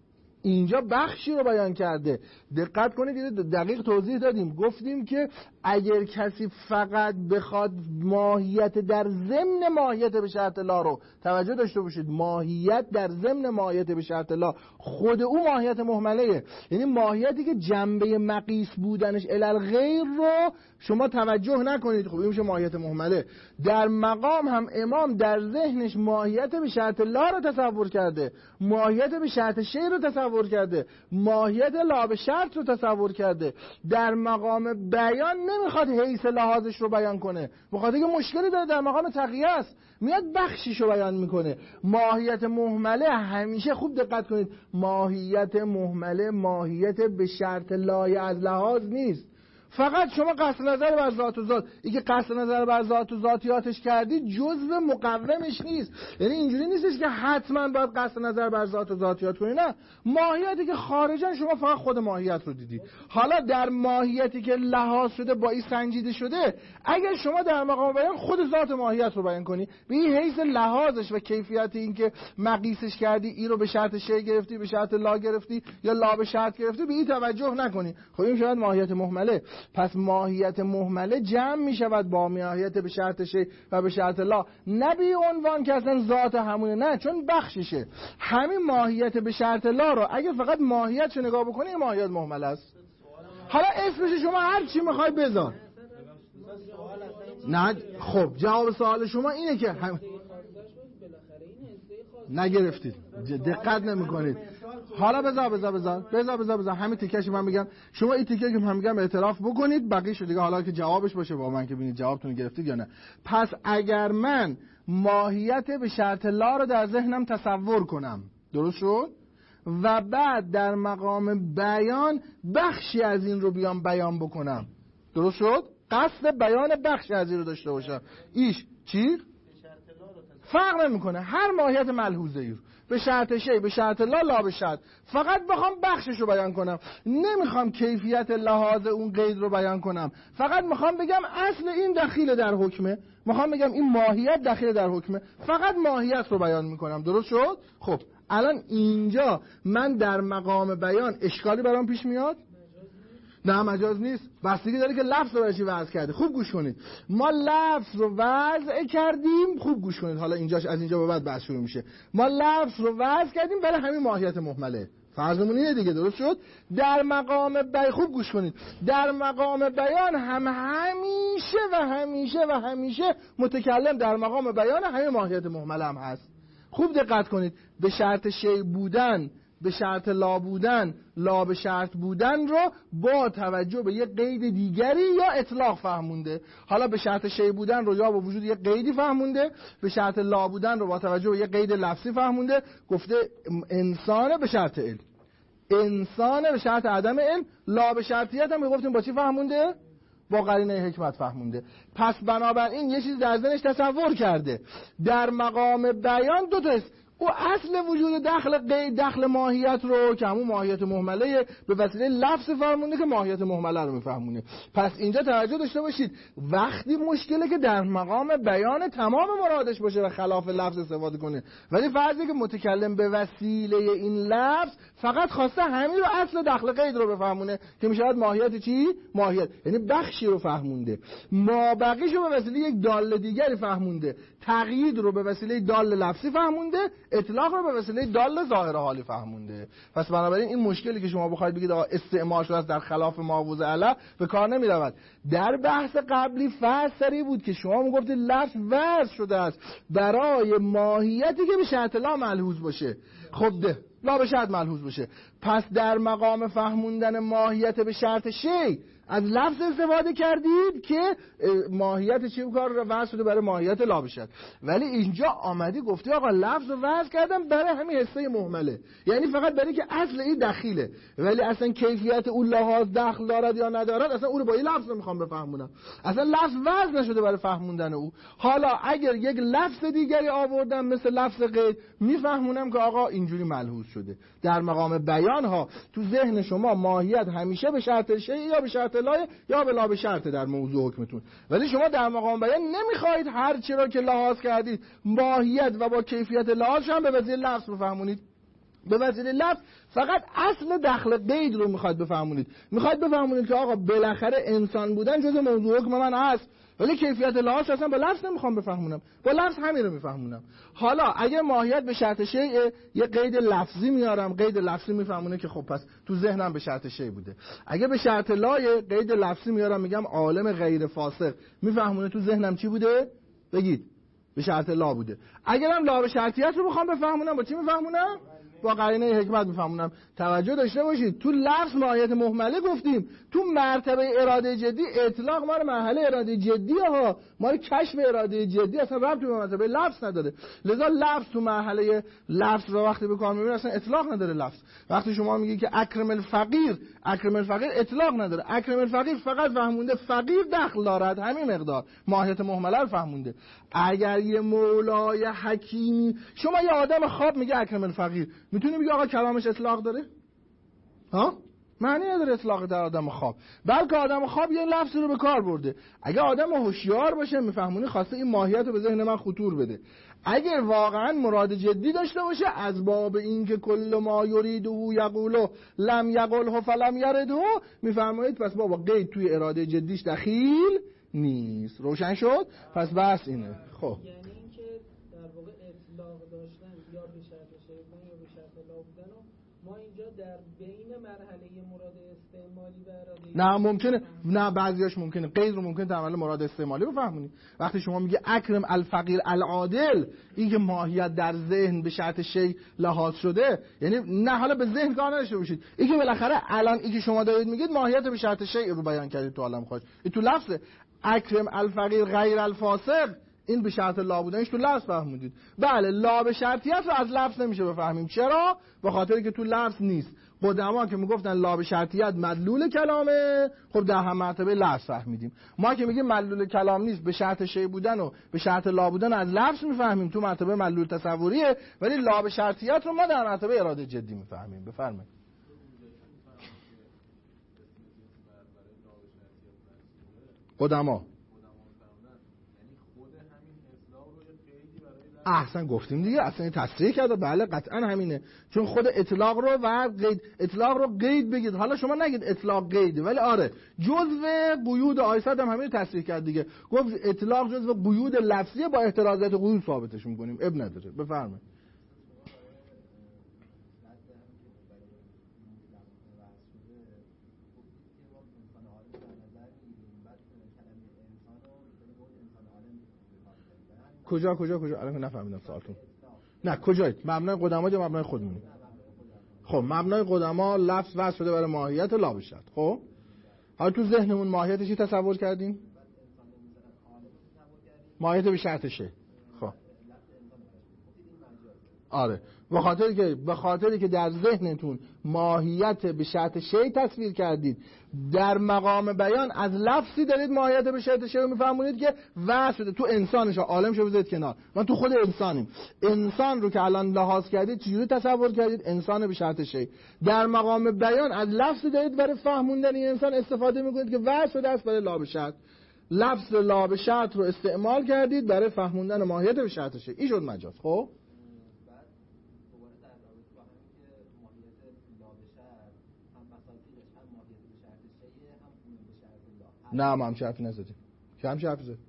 اینجا بخشی رو بیان کرده. دقت کنید، دقیق توضیح دادیم، گفتیم که اگر کسی فقط بخواد ماهیت در ضمن ماهیت به شرط لا رو، توجه داشته باشید، ماهیت در ضمن ماهیت به شرط لا خود او ماهیت مهمله، یعنی ماهیتی که جنبه مقیس بودنش الالغیر رو شما توجه نکنید، خب این میشه ماهیت مهمله. در مقام هم امام در ذهنش ماهیت به شرط لا رو تصور کرده، ماهیت به شرط شی رو تصور کرده، ماهیت لا به شرط رو تصور کرده. در مقام بیان نمیخواد حیث لحاظش رو بیان کنه، بخاطر که مشکلی داره، در مقام تقیه است، میاد بخشیش رو بیان میکنه. ماهیت مهمله همیشه، خوب دقت کنید، ماهیت مهمله ماهیت به شرط لای از لحاظ نیست، فقط شما قصد نظر بر ذات و ذات، این که قصد نظر بر ذات و ذاتیاتش کردی جزء مقومش نیست. یعنی اینجوری نیستش که حتما باید قصد نظر بر ذات و ذاتیات کنی، نه، ماهیتی که خارجن شما فقط خود ماهیت رو دیدی. حالا در ماهیتی که لحاظ شده با این سنجیده شده، اگر شما در مقام بیان خود ذات ماهیت رو بیان کنی به این حیث لحاظش و کیفیت این که مقیسش کردی، این رو به شرط شی گرفتی، به شرط لا گرفتی یا لا به شرط گرفتی، به این توجه نکنی، خب این شاید ماهیت مهمله. پس ماهیت مهمله جمع می شود با ماهیت به شرط شی و به شرط لا، نه بی عنوان که اصلا ذات همونه، نه، چون بخششه. همین ماهیت به شرط لا رو اگه فقط ماهیتش نگاه بکنی این ماهیت مهمله است. حالا اسمش شما هر چی میخوای بذار. نه خب جواب سوال شما اینه که نگرفتید، دقت نمی‌کنید. حالا بذار همین تیکه‌شو من میگم، شما این تیکه که من میگم اعتراف بکنید، بقیه‌شو دیگه حالا که جوابش باشه با من که ببینید جوابتون گرفتید یا نه. پس اگر من ماهیت به شرط لا رو در ذهنم تصور کنم، درست شد؟ و بعد در مقام بیان بخشی از این رو بیام بیان بکنم، درست شد؟ قصد بیان بخشی از این رو داشته باشم، ایش چی؟ فرق نمیکنه، هر ماهیت ملحوظه ای رو به شرط شی، به شرط لا، لا به شرط، فقط بخوام بخشش رو بیان کنم، نمیخوام کیفیت لحاظ اون قید رو بیان کنم، فقط میخوام بگم اصل این دخیل در حکمه، میخوام بگم این ماهیت دخیل در حکمه، فقط ماهیت رو بیان میکنم، درست شد؟ خب الان اینجا من در مقام بیان اشکالی برام پیش میاد؟ نه مجاز نیست، بستگی داره که لفظ رو برای چی وضع کرده. خوب گوش کنید، ما لفظ رو وضع کردیم، خوب گوش کنید، حالا اینجاش از اینجا به بعد بحث شروع میشه. ما لفظ رو وضع کردیم برای همین ماهیت مهمله، فرضمون اینه دیگه، درست شد؟ در مقام بیان، خوب گوش کنید، در مقام بیان هم همیشه متکلم در مقام بیان همین ماهیت مهمله هم هست. خوب دقت کنید، به شرط شی بودن، به شرط لا بودن، لا به شرط بودن رو با توجه به یه قید دیگری یا اطلاق فهمونده. حالا به شرط شی بودن رو یا با وجود یه قیدی فهمونده، به شرط لا بودن رو با توجه به یه قید لفظی فهمونده. گفته انسان به شرط علم، انسان به شرط عدم علم، لا به شرطیت هم گفتیم با چی فهمونده؟ با قرینه حکمت فهمونده. پس بنابراین یه چیز در ذهنش تصور کرده، در مقام بیان دو تا است. او اصل وجود دخل ماهیت رو که همون ماهیت مهمله به وسیله لفظ فرمونده که ماهیت مهمله رو میفهمونه. پس اینجا توجه داشته باشید، وقتی مشکله که در مقام بیان تمام مرادش باشه و خلاف لفظ استفاده کنه، ولی فرضی که متکلم به وسیله این لفظ فقط خواسته همین رو اصل دخل قید رو بفهمونه که میشه ماهیت چی؟ ماهیت یعنی بخشی رو فهمونده، ما بقیش رو به وسیله یک دال دیگری فهمونده، تقیید رو به وسیله دال لفظی فهمونده، اطلاق رو به وسیله دال ظاهر حالی فهمونده. پس بنابراین این مشکلی که شما بخواید بگید استعمال شده است در خلاف معوض علی به کار نمی رود. در بحث قبلی فسری بود که شما میگفتید لفظ وضع شده است برای ماهیتی که به شرط لا ملحوظ باشه. خب ده لا به شرط ملحوظ باشه، پس در مقام فهموندن ماهیت به شرط شی از لفظ استفاده کردید که ماهیت چی کار رو وضع شده برای ماهیت لا بشد. ولی اینجا آمدی گفتی آقا لفظ رو وضع کردم برای همین حصه مهمله، یعنی فقط برای که اصل این دخیله، ولی اصلا کیفیت اون لحاظ دخل دارد یا ندارد اصلا اون رو با این لفظ میخوام بفهمونم، اصلا لفظ وضع نشده برای فهموندن او. حالا اگر یک لفظ دیگری آوردم مثل لفظ قید میفهمونم که آقا اینجوری ملحوظ شده. در مقام بیان ها تو ذهن شما ماهیت همیشه به شرط شی یا به شرط لا یا بلا به شرط در موضوع حکمتون، ولی شما در مقام بیان نمیخواید هر چی را که لحاظ کردید ماهیت و با کیفیت لحاظش هم به وسیله لفظ بفهمونید. به وسیله لفظ فقط اصل دخل قید رو میخواید بفهمونید، میخواید بفهمونید که آقا بالاخره انسان بودن جز موضوع حکم من هست، ولی کیفیت لحاظ اصلا با لفظ نمیخوام بفهمونم، با لفظ همین رو میفهمونم. حالا اگه ماهیت به شرط شی یه قید لفظی میارم، قید لفظی میفهمونه که خب پس تو ذهنم به شرط شی بوده. اگه به شرط لا قید لفظی میارم میگم عالم غیر فاسق، میفهمونه تو ذهنم چی بوده؟ بگید به شرط لا بوده. اگرم لا به شرطیت رو بخوام بفهمونم با چی میفهمونم؟ با قرینه حکمت میفهمونم. توجه داشته باشید تو لفظ ماهیت مهمله گفتیم، تو مرتبه اراده جدی اطلاق مال مرحله اراده جدی ها، مال کشف اراده جدی، اصلا ربطی به مرتبه لفظ نداره. لذا لفظ تو مرحله لفظ رو وقتی به کار میبره اصلا اطلاق نداره لفظ. وقتی شما میگی که اکرم الفقیر اطلاق نداره. اکرم الفقیر فقط فهمونده فقیر دخل دارد، همین مقدار ماهیت مهمله رو فهمونده. اگر یه مولای حکیمی، شما یه آدم خواب میگه اکرم الفقیر، میتونی بگی آقا کلامش اطلاق داره؟ ها؟ معنی نداره اطلاق در آدم خواب، بلکه آدم خواب یه لفظی رو به کار برده. اگه آدم هوشیار باشه میفهمونی خواسته این ماهیت رو به ذهن من خطور بده. اگر واقعا مراد جدی داشته باشه از باب این که کل ما یریده یقولو لم یقله فلم یرده، میفهمید پس بابا قید توی اراده جدیش دخیل نیست. روشن شد؟ پس بحث اینه. خب یعنی اینکه در واقع اطلاق داشتن یا به شرط شیطان یا به شرط لا بودن و ما اینجا در بین مرحله مراد استعمالی و اراده نه ممکنه، نه بعضیاش ممکنه قید رو ممکنه تعامل مراد استعمالی بفهمونی. وقتی شما میگه اکرم الفقیر العادل، این که ماهیت در ذهن به شرط شی لحاظ شده، یعنی نه حالا به ذهن کار نداشته باشید، این که بالاخره الان این که شما دارید میگید ماهیت به شرط شی رو بیان کردید تو عالم خارج، این تو لفظ اکرم الفقیر غیر الفاسق، این به شرط لا بودنش تو لفظ فهمیدید. بله لا به شرطیت رو از لفظ نمیشه بفهمیم. چرا؟ به خاطری که تو لفظ نیست. قدما که میگفتن لا به شرطیت مدلول کلامه، خب در هم مرتبه لفظ فهمیدیم. ما که میگیم مدلول کلام نیست، به شرط شی بودن و به شرط لا بودن از لفظ میفهمیم، تو مرتبه مدلول تصوریه، ولی لا به شرطیت رو ما در مرتبه اراده جدی میفهمیم. بفرمایید. قدما احسن گفتیم دیگه، اصلا تصریح کرده. بله قطعا همینه، چون خود اطلاق رو و قید، اطلاق رو قید بگید، حالا شما نگید اطلاق قیده، ولی آره جزء قیود آیسد هم همین تصریح کرد دیگه، گفت اطلاق جزء قیود لفظیه با احترازات قیود ثابتش میکنیم. اب نداره. بفرمایید. کجا الان نفهمیدم سوالتون. نه کجایید؟ مبنای قدما یا مبنای خودمون؟ خب مبنای قدما لفظ وضع شده برای ماهیت لا بشد. خب حالا تو ذهنمون ماهیتش چی تصور کردیم؟ ماهیت به شرط شه. خب آره، به خاطری که در ذهنتون ماهیت به شرط شی تصویر کردید، در مقام بیان از لفظی دارید ماهیت به شرط شی رو میفهمونید که واسه شده تو انسانش، عالم شو بذارید کنار، من تو خود انسانیم. انسان رو که الان لحاظ کردید چجوری تصور کردید؟ انسان به شرط شی. در مقام بیان از لفظی دارید برای فهموندن این انسان استفاده میکنید که واسه شده است برای لا به شرط. لفظ لا به شرط رو استعمال کردید برای فهموندن ماهیت به شرط شی. این شد مجاز. خب نه ما هم حرفی نزدیم. که هم حرفی زد؟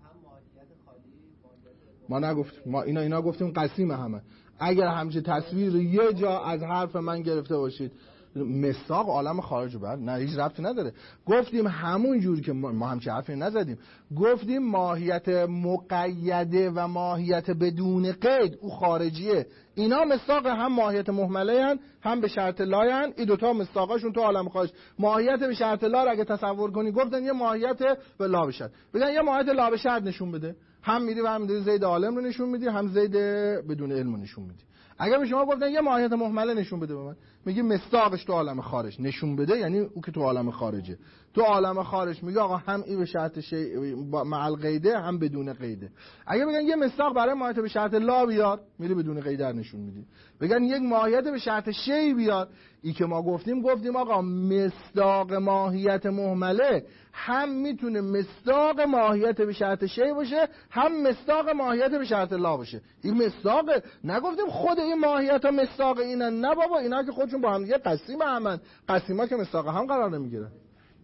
ما نگفتیم. ما اینا گفتیم قسیم همه. اگر همچه تصویر یه جا از حرف من گرفته باشید مصداق عالم خارج بر، نه هیچ ربطی نداره. گفتیم همون جور که ما همچه حرفی نزدیم، گفتیم ماهیت مقیده و ماهیت بدون قید او خارجیه. اینا مصداق هم ماهیت مهمله هن، هم به شرط لا هن. این دوتا مصداقاشون تو عالم خارج. ماهیت به شرط لا رو اگه تصور کنی گفتن یه ماهیت به لا به شرط، بگن یه ماهیت لا به شرط نشون بده، هم میری و هم میری زید عالم رو نشون میدی، هم زید بدون علم رو نشون میدی. اگر به شما گفتن یه ماهیت مهمله نشون بده به من، میگی مصداقش تو عالم خارج نشون بده، یعنی او که تو عالم خارجه. تو عالم خارج میگه آقا هم این به شرط شی مع القیده هم بدون قیده. اگه بگن یه مصداق برای ماهیت به شرط لا بیار، میری بدون قیده نشون میدی. بگن یک ماهیت به شرط شی بیار، ای که ما گفتیم آقا مصداق ماهیت مهمله هم میتونه مصداق ماهیت به شرط شی باشه، هم مصداق ماهیت به شرط لا باشه. این مصداق نگفتیم خود این ماهیت ها مصداق اینن، نه بابا، اینا که خودشون با هم دیگه قسیم همن. قسیما که مصداق هم قرار نمیگیرن.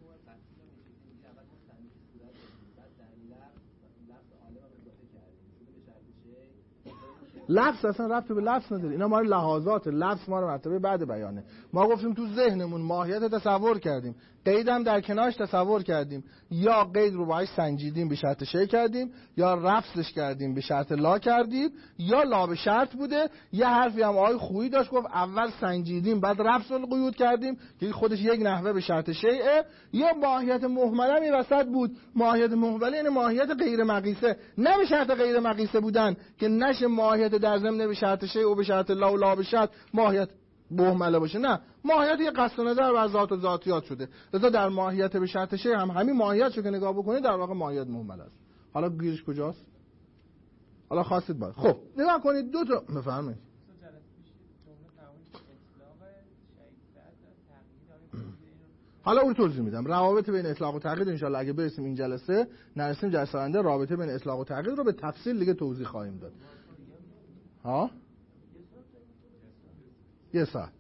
لفظ اصلا ربط به لفظ نداره، اینا ما لحاظات لفظ ما رو مرتبه بعد بیانه. ما گفتیم تو ذهنمون ماهیت تصور کردیم، قیدم در کنارش تصور کردیم، یا قید رو باهاش سنجیدیم به شرط شی کردیم، یا رفضش کردیم به شرط لا کردیم، یا لا به شرط بوده. یه حرفی هم آقای خویی داشت، گفت اول سنجیدیم بعد رفض القیود کردیم که خودش یک نحوه به شرط شیء. یا ماهیت مهمله می وسط بود. ماهیت مهمله یعنی ماهیت غیر مقیسه، نه به شرط غیر مقیسه بودن که نشه ماهیت در ضمن به شرط شیء و به شرط لا و لا به شرط ماهیت مهمله باشه، نه، ماهیت یه قصد نظر بر ذات و ذاتیات شده. لذا در ماهیت به شرط شیء هم همین ماهیت شو که نگاه بکنید در واقع ماهیت مهمله است. حالا گیرش کجاست؟ حالا خواستید باید خب نگاه کنید دو تا بفرمایید. حالا اون توضیح میدم. روابط بین اطلاق و تقیید ان شاء الله اگه برسیم این جلسه، نرسیم جلسه آینده رابطه بین اطلاق و تقیید رو به تفصیل دیگه توضیح خواهیم داد. ها؟ یه ساعت.